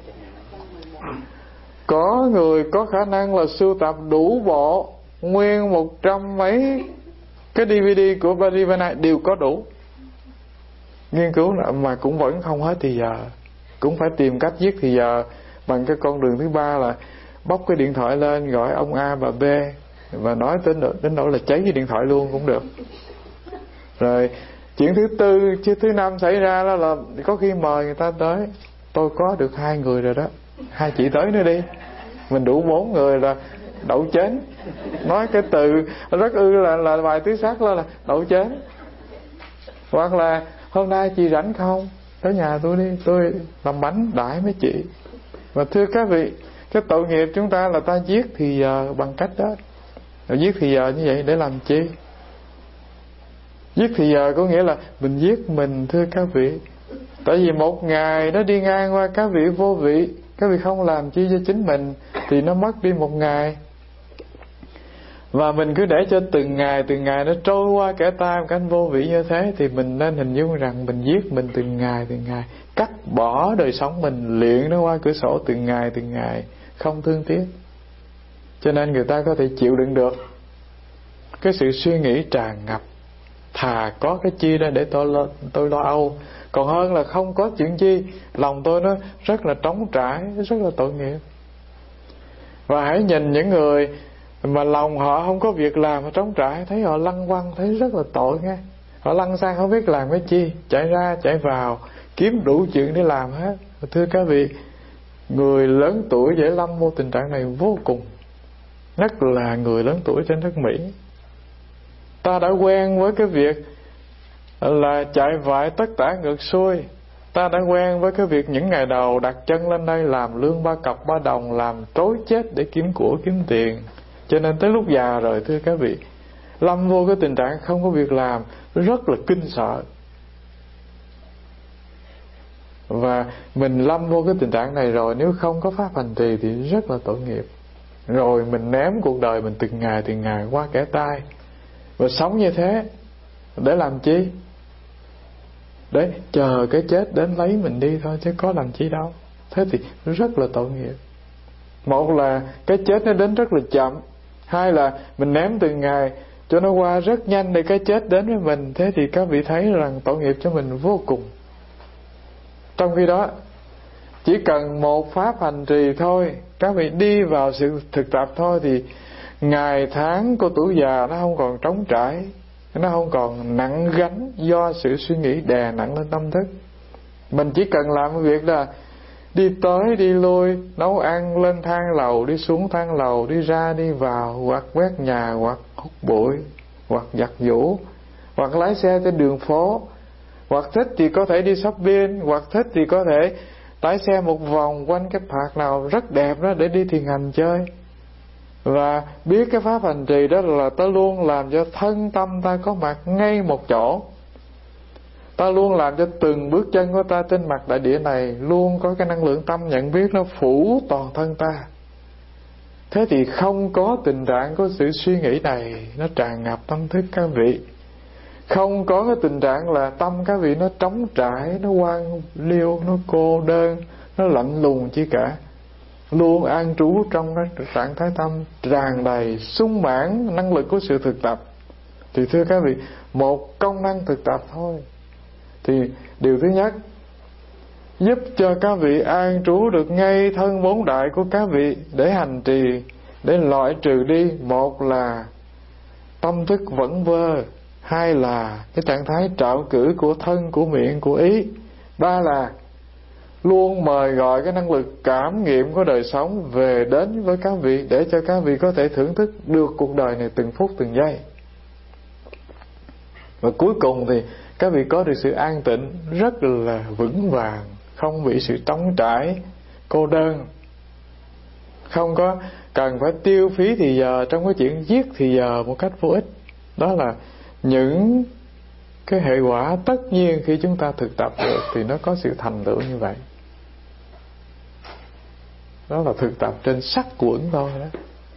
Có người có khả năng là sưu tập đủ bộ nguyên một trăm mấy cái đê vê đê của Paris by Night đều có đủ. Nghiên cứu mà cũng vẫn không hết thì giờ, cũng phải tìm cách giết thì giờ bằng cái con đường thứ ba là bóc cái điện thoại lên, gọi ông A bà B và nói đến độ, đến độ là cháy cái điện thoại luôn cũng được. Rồi chuyện thứ tư chứ thứ năm xảy ra đó là có khi mời người ta tới, tôi có được hai người rồi đó, hai chị tới nữa đi, mình đủ bốn người là đậu chến. Nói cái từ rất ư là là bài tứ sắc đó là đậu chến. Hoặc là hôm nay chị rảnh không, tới nhà tôi đi, tôi làm bánh đãi mấy chị. Và thưa các vị, cái tội nghiệp chúng ta là ta giết thì giờ bằng cách đó. Rồi giết thì giờ như vậy để làm chi? Giết thì giờ có nghĩa là mình giết mình, thưa các vị. Tại vì một ngày nó đi ngang qua các vị vô vị, các vị không làm chi cho chính mình thì nó mất đi một ngày. Và mình cứ để cho từng ngày từng ngày nó trôi qua kẻ ta một cách vô vị như thế, thì mình nên hình dung rằng mình giết mình từng ngày từng ngày, cắt bỏ đời sống mình, luyện nó qua cửa sổ từng ngày từng ngày, không thương tiếc. Cho nên người ta có thể chịu đựng được cái sự suy nghĩ tràn ngập, thà có cái chi ra để tôi lo, tôi lo âu, còn hơn là không có chuyện chi, lòng tôi nó rất là trống trải, rất là tội nghiệp. Và hãy nhìn những người mà lòng họ không có việc làm, họ trống trải, thấy họ lăn quăng, thấy rất là tội nghe. Họ lăn sang không biết làm cái chi, chạy ra chạy vào, kiếm đủ chuyện để làm hết. Thưa các vị, người lớn tuổi dễ lâm vô tình trạng này vô cùng, nhất là người lớn tuổi trên đất Mỹ. Ta đã quen với cái việc là chạy vại tất tả ngược xuôi. Ta đã quen với cái việc những ngày đầu đặt chân lên đây làm lương ba cọc ba đồng, làm trối chết để kiếm của kiếm tiền. Cho nên tới lúc già rồi, thưa các vị, lâm vô cái tình trạng không có việc làm rất là kinh sợ. Và mình lâm vô cái tình trạng này rồi, nếu không có pháp hành trì thì rất là tội nghiệp. Rồi mình ném cuộc đời mình từng ngày từng ngày qua kẻ tai. Và sống như thế để làm chi? Để chờ cái chết đến lấy mình đi thôi, chứ có làm chi đâu. Thế thì rất là tội nghiệp. Một là cái chết nó đến rất là chậm, hai là mình ném từng ngày cho nó qua rất nhanh để cái chết đến với mình. Thế thì các vị thấy rằng tội nghiệp cho mình vô cùng. Trong khi đó, chỉ cần một pháp hành trì thôi, các vị đi vào sự thực tập thôi, thì ngày tháng của tuổi già nó không còn trống trải, nó không còn nặng gánh do sự suy nghĩ đè nặng lên tâm thức. Mình chỉ cần làm cái việc là đi tới đi lui, nấu ăn, lên thang lầu, đi xuống thang lầu, đi ra đi vào, hoặc quét nhà, hoặc hút bụi, hoặc giặt giũ, hoặc lái xe trên đường phố, hoặc thích thì có thể đi shopping, hoặc thích thì có thể lái xe một vòng quanh cái park nào rất đẹp đó để đi thiền hành chơi. Và biết cái pháp hành trì đó là ta luôn làm cho thân tâm ta có mặt ngay một chỗ. Ta luôn làm cho từng bước chân của ta trên mặt đại địa này luôn có cái năng lượng tâm nhận biết nó phủ toàn thân ta. Thế thì không có tình trạng của sự suy nghĩ này nó tràn ngập tâm thức các vị. Không có cái tình trạng là tâm các vị nó trống trải, nó quan liêu, nó cô đơn, nó lạnh lùng chi cả. Luôn an trú trong cái trạng thái tâm tràn đầy sung mãn năng lực của sự thực tập. Thì thưa các vị, một công năng thực tập thôi, thì điều thứ nhất, giúp cho các vị an trú được ngay thân bốn đại của các vị để hành trì, để loại trừ đi. Một là tâm thức vẩn vơ, hai là cái trạng thái trạo cử của thân, của miệng, của ý, ba là luôn mời gọi cái năng lực cảm nghiệm của đời sống về đến với các vị, để cho các vị có thể thưởng thức được cuộc đời này từng phút từng giây. Và cuối cùng thì các vị có được sự an tịnh rất là vững vàng, không bị sự trống trải, cô đơn, không có cần phải tiêu phí thì giờ trong cái chuyện giết thì giờ một cách vô ích. Đó là những cái hệ quả tất nhiên khi chúng ta thực tập được thì nó có sự thành tựu như vậy. Đó là thực tập trên sắc quẩn thôi đó.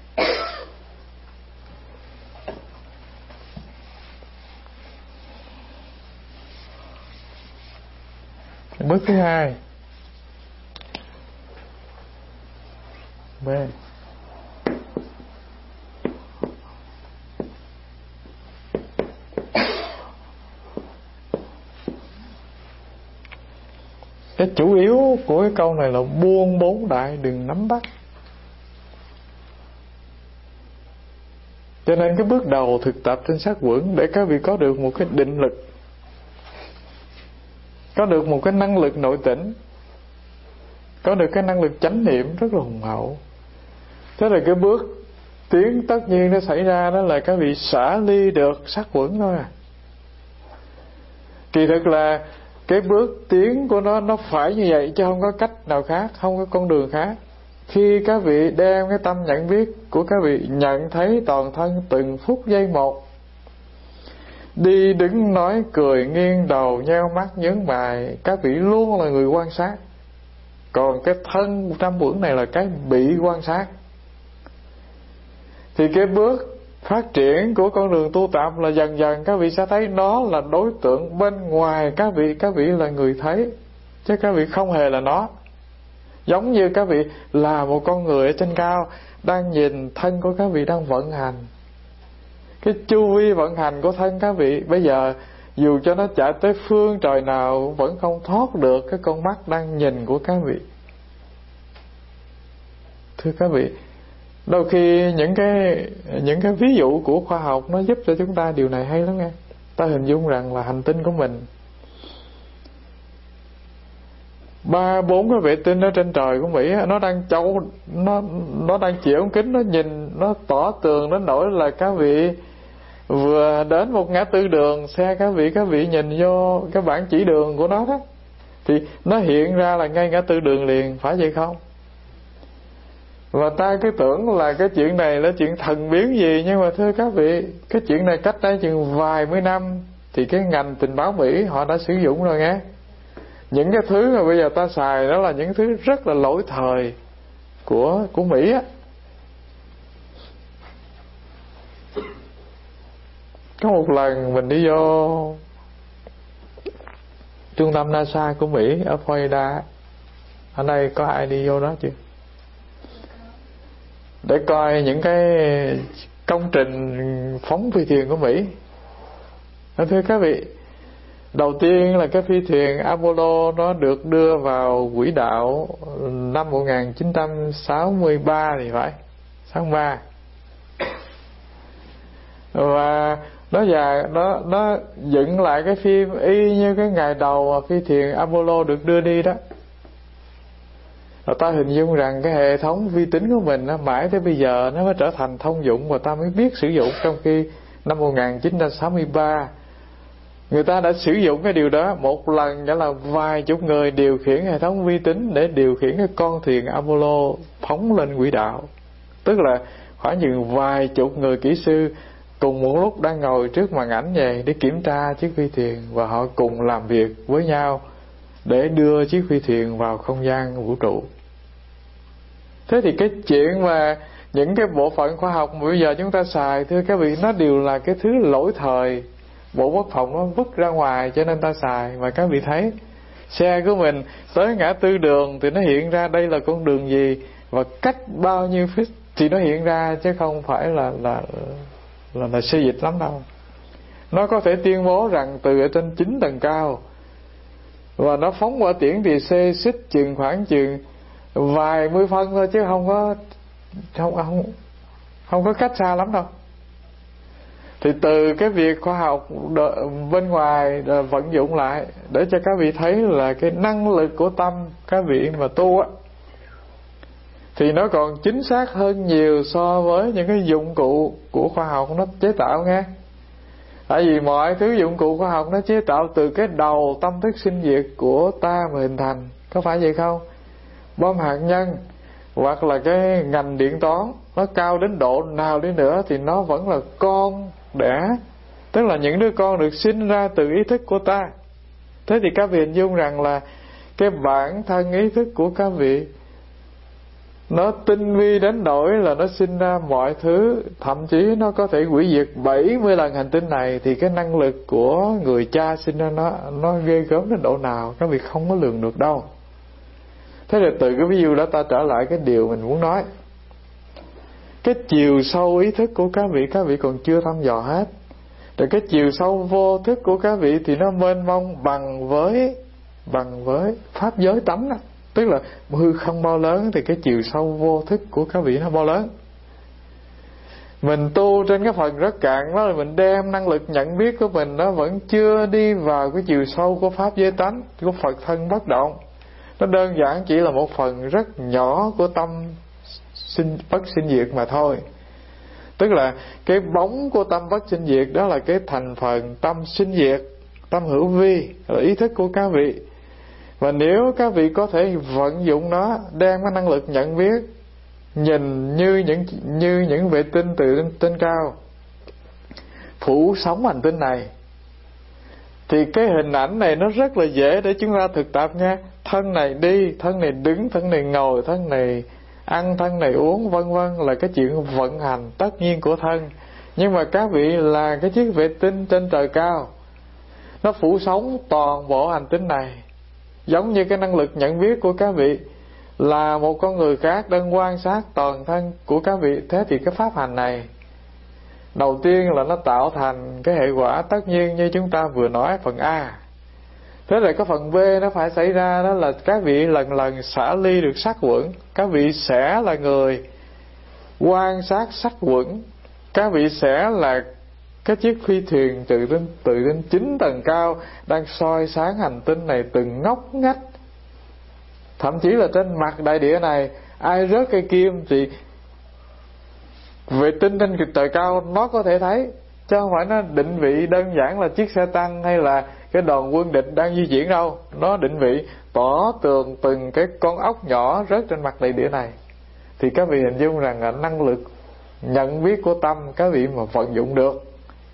Bước thứ hai, B, cái chủ yếu của cái câu này là buông bốn đại, đừng nắm bắt. Cho nên cái bước đầu thực tập trên sắc quẩn để các vị có được một cái định lực, có được một cái năng lực nội tỉnh, có được cái năng lực chánh niệm rất là hùng hậu. Thế là cái bước tiến tất nhiên nó xảy ra đó là các vị xả ly được sắc quẩn thôi à. Kỳ thực là cái bước tiến của nó nó phải như vậy, chứ không có cách nào khác, không có con đường khác. Khi các vị đem cái tâm nhận biết của các vị nhận thấy toàn thân từng phút giây một, Đi đứng nói cười nghiêng đầu nheo mắt nhướng mày, các vị luôn là người quan sát. Còn cái thân trăm uẩn này là cái bị quan sát. Thì cái bước phát triển của con đường tu tập là dần dần các vị sẽ thấy nó là đối tượng bên ngoài các vị. Các vị là người thấy, chứ các vị không hề là nó. Giống như các vị là một con người ở trên cao, đang nhìn thân của các vị đang vận hành. Cái chu vi vận hành của thân các vị bây giờ, dù cho nó chạy tới phương trời nào, vẫn không thoát được cái con mắt đang nhìn của các vị. Thưa các vị, đôi khi những cái những cái ví dụ của khoa học nó giúp cho chúng ta điều này hay lắm nghe. Ta hình dung rằng là hành tinh của mình, ba bốn cái vệ tinh ở trên trời của Mỹ, nó đang châu nó nó đang chĩa ống kính, nó nhìn nó tỏ tường đến nỗi là các vị vừa đến một ngã tư đường, xe các vị các vị nhìn vô cái bảng chỉ đường của nó đó, thì nó hiện ra là ngay ngã tư đường liền, phải vậy không? Và ta cứ tưởng là cái chuyện này là chuyện thần biến gì, nhưng mà thưa các vị, cái chuyện này cách đây chừng vài mươi năm thì cái ngành tình báo Mỹ họ đã sử dụng rồi nghe. Những cái thứ mà bây giờ ta xài đó là những thứ rất là lỗi thời của của Mỹ á. Có một lần mình đi vô trung tâm NASA của Mỹ ở Florida, ở đây có ai đi vô đó chưa? Để coi những cái công trình phóng phi thuyền của Mỹ. Thưa các vị, đầu tiên là cái phi thuyền Apollo nó được đưa vào quỹ đạo năm một nghìn chín trăm sáu mươi ba thì phải, sáu mươi ba. Và nó già nó nó dựng lại cái phim y như cái ngày đầu mà phi thuyền Apollo được đưa đi đó. Và ta hình dung rằng cái hệ thống vi tính của mình nó mãi tới bây giờ nó mới trở thành thông dụng và ta mới biết sử dụng, trong khi năm một nghìn chín trăm sáu mươi ba người ta đã sử dụng cái điều đó một lần, nghĩa là vài chục người điều khiển hệ thống vi tính để điều khiển cái con thuyền Apollo phóng lên quỹ đạo. Tức là khoảng chừng vài chục người kỹ sư cùng một lúc đang ngồi trước màn ảnh về để kiểm tra chiếc phi thuyền, và họ cùng làm việc với nhau để đưa chiếc phi thuyền vào không gian vũ trụ. Thế thì cái chuyện mà những cái bộ phận khoa học mà bây giờ chúng ta xài, thưa các vị, nó đều là cái thứ lỗi thời, Bộ Quốc phòng nó vứt ra ngoài cho nên ta xài. Mà các vị thấy xe của mình tới ngã tư đường thì nó hiện ra đây là con đường gì và cách bao nhiêu feet thì nó hiện ra, chứ không phải là là là, là xê dịch lắm đâu. Nó có thể tuyên bố rằng từ ở trên chín tầng cao, và nó phóng qua tiễn thì xê xích chừng khoảng chừng vài mươi phân thôi, chứ không có không không không có cách xa lắm đâu. Thì từ cái việc khoa học bên ngoài vận dụng lại để cho các vị thấy là cái năng lực của tâm các vị mà tu á, thì nó còn chính xác hơn nhiều so với những cái dụng cụ của khoa học nó chế tạo nghe. Tại vì mọi thứ dụng cụ khoa học nó chế tạo từ cái đầu tâm thức sinh diệt của ta mà hình thành, có phải vậy không? Bom hạt nhân hoặc là cái ngành điện toán, nó cao đến độ nào đi nữa thì nó vẫn là con đẻ, tức là những đứa con được sinh ra từ ý thức của ta. Thế thì các vị hình dung rằng là cái bản thân ý thức của các vị nó tinh vi đến nỗi là nó sinh ra mọi thứ, thậm chí nó có thể hủy diệt bảy mươi lần hành tinh này. Thì cái năng lực của người cha sinh ra nó nó ghê gớm đến độ nào các vị không có lường được đâu. Thế là từ cái ví dụ đó ta trở lại cái điều mình muốn nói. Cái chiều sâu ý thức của các vị, các vị còn chưa thăm dò hết. Rồi cái chiều sâu vô thức của các vị thì nó mênh mông bằng với bằng với pháp giới tánh đó. Tức là hư không bao lớn thì cái chiều sâu vô thức của các vị nó bao lớn. Mình tu trên cái phần rất cạn đó là mình đem năng lực nhận biết của mình, nó vẫn chưa đi vào cái chiều sâu của pháp giới tánh, của Phật thân bất động. Nó đơn giản chỉ là một phần rất nhỏ của tâm sinh, bất sinh diệt mà thôi. Tức là cái bóng của tâm bất sinh diệt đó là cái thành phần tâm sinh diệt, tâm hữu vi là ý thức của các vị. Và nếu các vị có thể vận dụng nó, đem cái năng lực nhận biết, nhìn như những như những vệ tinh từ trên cao phủ sóng hành tinh này, Thì cái hình ảnh này nó rất là dễ để chúng ta thực tập nha. Thân này đi, thân này đứng, thân này ngồi, thân này ăn, thân này uống, vân vân, là cái chuyện vận hành tất nhiên của thân. Nhưng mà các vị là cái chiếc vệ tinh trên trời cao, nó phủ sống toàn bộ hành tinh này. Giống như cái năng lực nhận biết của các vị là một con người khác đang quan sát toàn thân của các vị. Thế thì cái pháp hành này, đầu tiên là nó tạo thành cái hệ quả tất nhiên như chúng ta vừa nói phần A. Thế rồi cái phần B nó phải xảy ra, đó là các vị lần lần xả ly được sắc quẩn. Các vị sẽ là người quan sát sắc quẩn. Các vị sẽ là cái chiếc phi thuyền từ đến, từ đến chín tầng cao đang soi sáng hành tinh này từng ngóc ngách. Thậm chí là trên mặt đại địa này, ai rớt cây kim thì vệ tinh trên trời cao nó có thể thấy, chứ không phải nó định vị đơn giản là chiếc xe tăng hay là cái đoàn quân địch đang di chuyển đâu. Nó định vị tỏ tường từng cái con ốc nhỏ rớt trên mặt đại địa này. Thì các vị hình dung rằng là năng lực nhận biết của tâm các vị mà vận dụng được,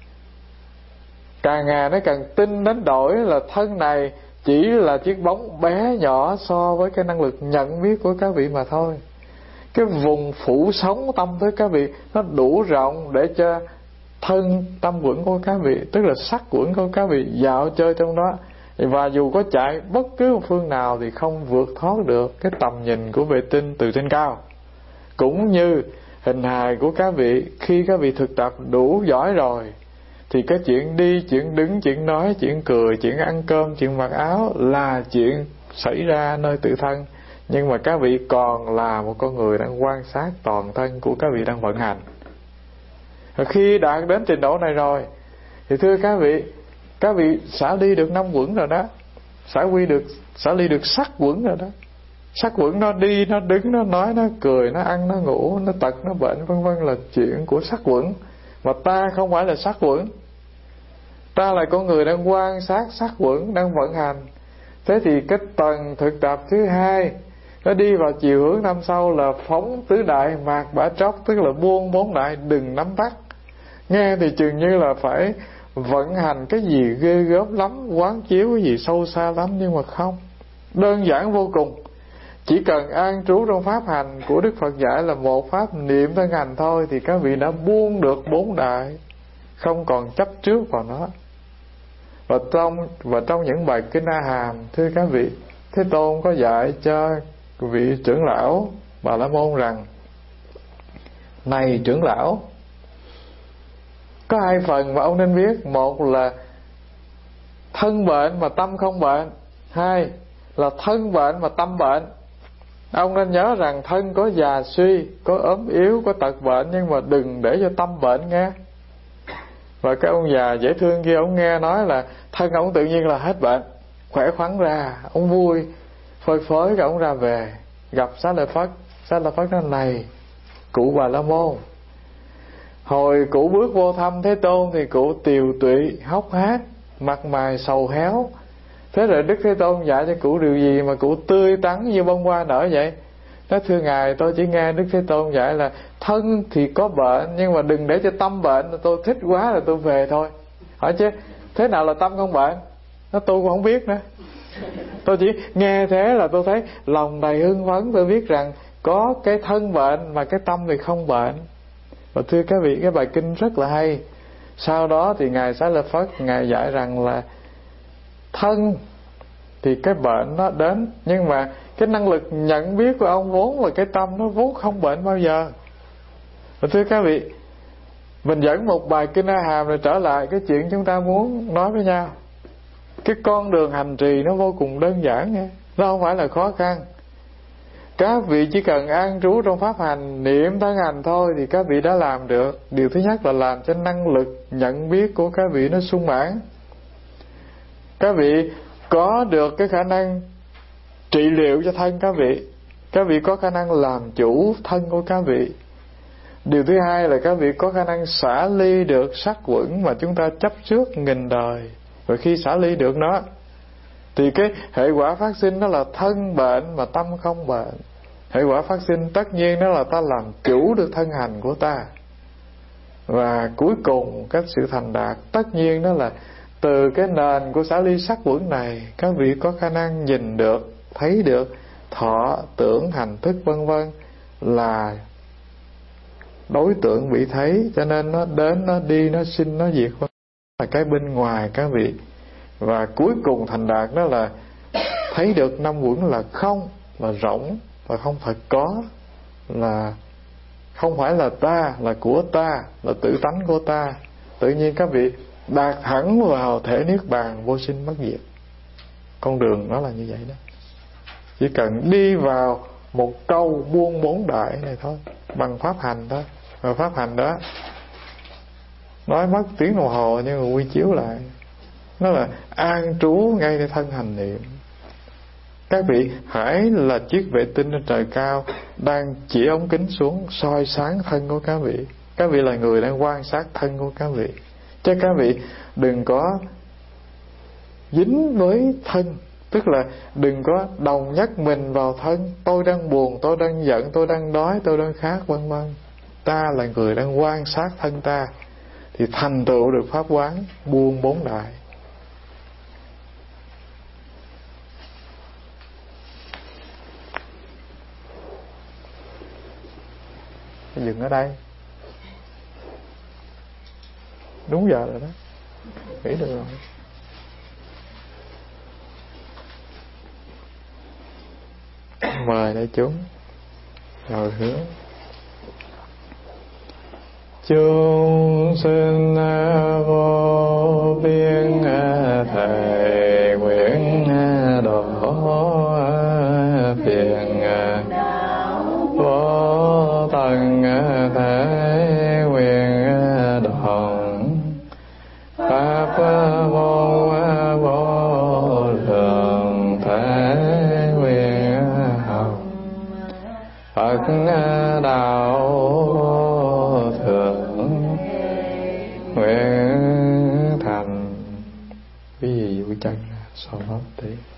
càng ngày nó càng tin đến đổi là thân này chỉ là chiếc bóng bé nhỏ so với cái năng lực nhận biết của các vị mà thôi. Cái vùng phủ sống tâm với các vị nó đủ rộng để cho thân tâm quẩn của các vị, tức là sắc quẩn của các vị dạo chơi trong đó. Và dù có chạy bất cứ một phương nào thì không vượt thoát được cái tầm nhìn của vệ tinh từ trên cao. Cũng như hình hài của các vị, khi các vị thực tập đủ giỏi rồi thì cái chuyện đi, chuyện đứng, chuyện nói, chuyện cười, chuyện ăn cơm, chuyện mặc áo là chuyện xảy ra nơi tự thân. Nhưng mà các vị còn là một con người đang quan sát toàn thân của các vị đang vận hành. Và khi đạt đến trình độ này rồi thì thưa các vị, các vị xả ly được năm quẩn rồi đó, xả quy được xả ly được sắc quẩn rồi đó. Sắc quẩn nó đi, nó đứng, nó nói, nó cười, nó ăn, nó ngủ, nó tật, nó bệnh, vân vân là chuyện của sắc quẩn. Mà ta không phải là sắc quẩn, ta là con người đang quan sát sắc quẩn đang vận hành. Thế thì cái tầng thực tập thứ hai nó đi vào chiều hướng năm sau là phóng tứ đại mạt bả tróc, tức là buông bốn đại đừng nắm bắt. Nghe thì chừng như là phải vận hành cái gì ghê gớm lắm, quán chiếu cái gì sâu xa lắm, nhưng mà không, đơn giản vô cùng. Chỉ cần an trú trong pháp hành của Đức Phật dạy là một pháp niệm thân hành thôi thì các vị đã buông được bốn đại, không còn chấp trước vào nó. Và trong và trong những bài kinh A Hàm, thưa các vị, Thế Tôn có dạy cho vị trưởng lão Bà La Môn rằng: này trưởng lão, có hai phần mà ông nên biết. Một là thân bệnh mà tâm không bệnh. Hai là thân bệnh mà tâm bệnh. Ông nên nhớ rằng thân có già suy, có ốm yếu, có tật bệnh, nhưng mà đừng để cho tâm bệnh nghe. Và cái ông già dễ thương kia, ông nghe nói là thân ông tự nhiên là hết bệnh, khỏe khoắn ra, ông vui phơi phới, rồi ông ra về gặp Xá Lợi Phất. Xá Lợi Phất nói: này cụ Bà La Môn, hồi cụ bước vô thăm Thế Tôn thì cụ tiều tụy hốc hác, mặt mày sầu héo. Thế rồi Đức Thế Tôn dạy cho cụ điều gì mà cụ tươi tắn như bông hoa nở vậy? Nói: thưa ngài, tôi chỉ nghe Đức Thế Tôn dạy là thân thì có bệnh, nhưng mà đừng để cho tâm bệnh. Tôi thích quá là tôi về thôi. Hỏi chứ thế nào là tâm không bệnh? Nó tôi cũng không biết nữa. Tôi chỉ nghe thế là tôi thấy lòng đầy hưng phấn. Tôi biết rằng có cái thân bệnh mà cái tâm thì không bệnh. Và thưa các vị, cái bài kinh rất là hay. Sau đó thì ngài Xá Lợi Phất ngài dạy rằng là thân thì cái bệnh nó đến, nhưng mà cái năng lực nhận biết của ông vốn là cái tâm, nó vốn không bệnh bao giờ. Và thưa các vị, mình dẫn một bài kinh A Hàm rồi trở lại cái chuyện chúng ta muốn nói với nhau. Cái con đường hành trì nó vô cùng đơn giản nha, nó không phải là khó khăn. Các vị chỉ cần an trú trong pháp hành, niệm thân hành thôi thì các vị đã làm được. Điều thứ nhất là làm cho năng lực nhận biết của các vị nó sung mãn. Các vị có được cái khả năng trị liệu cho thân các vị. Các vị có khả năng làm chủ thân của các vị. Điều thứ hai là các vị có khả năng xả ly được sắc quẩn mà chúng ta chấp trước nghìn đời. Và khi xả ly được nó thì cái hệ quả phát sinh đó là thân bệnh mà tâm không bệnh. Hệ quả phát sinh tất nhiên đó là ta làm chủ được thân hành của ta. Và cuối cùng cái sự thành đạt tất nhiên đó là Từ cái nền của xả ly sắc quẩn này, các vị có khả năng nhìn được, thấy được thọ, tưởng, hành, thức vân vân là đối tượng bị thấy, cho nên nó đến, nó đi, nó sinh, nó diệt, là cái bên ngoài các vị. Và cuối cùng thành đạt đó là thấy được năm quẩn là không, là rỗng, và không thật có, là không phải là ta, là của ta, là tự tánh của ta. Tự nhiên các vị đạt hẳn vào thể niết bàn vô sinh bất diệt. Con đường nó là như vậy đó. Chỉ cần đi vào một câu buông bốn đại này thôi, bằng pháp hành thôi. Và pháp hành đó nói mất tiếng đồng hồ nhưng mà quy chiếu lại, nó là an trú ngayในthân hành niệm. Các vị hãy là chiếc vệ tinh trên trời cao đang chỉ ống kính xuống soi sáng thân của các vị. Các vị là người đang quan sát thân của các vị, chứ các vị đừng có dính với thân. Tức là đừng có đồng nhất mình vào thân. Tôi đang buồn, tôi đang giận, tôi đang đói, tôi đang khát, vân vân. Ta là người đang quan sát thân ta, thì thành tựu được pháp quán buông bốn đại. Dừng ở đây. Đúng giờ rồi đó. Nghĩ được rồi. Mời đại chúng rồi hướng. Chúng sinh vô biên thệ nguyện độ phiền vô tận thể nguyện đồng pháp vô vô lượng thể nguyện học Phật đạo thượng nguyện thành. Quý vị vui chân so pháp tí.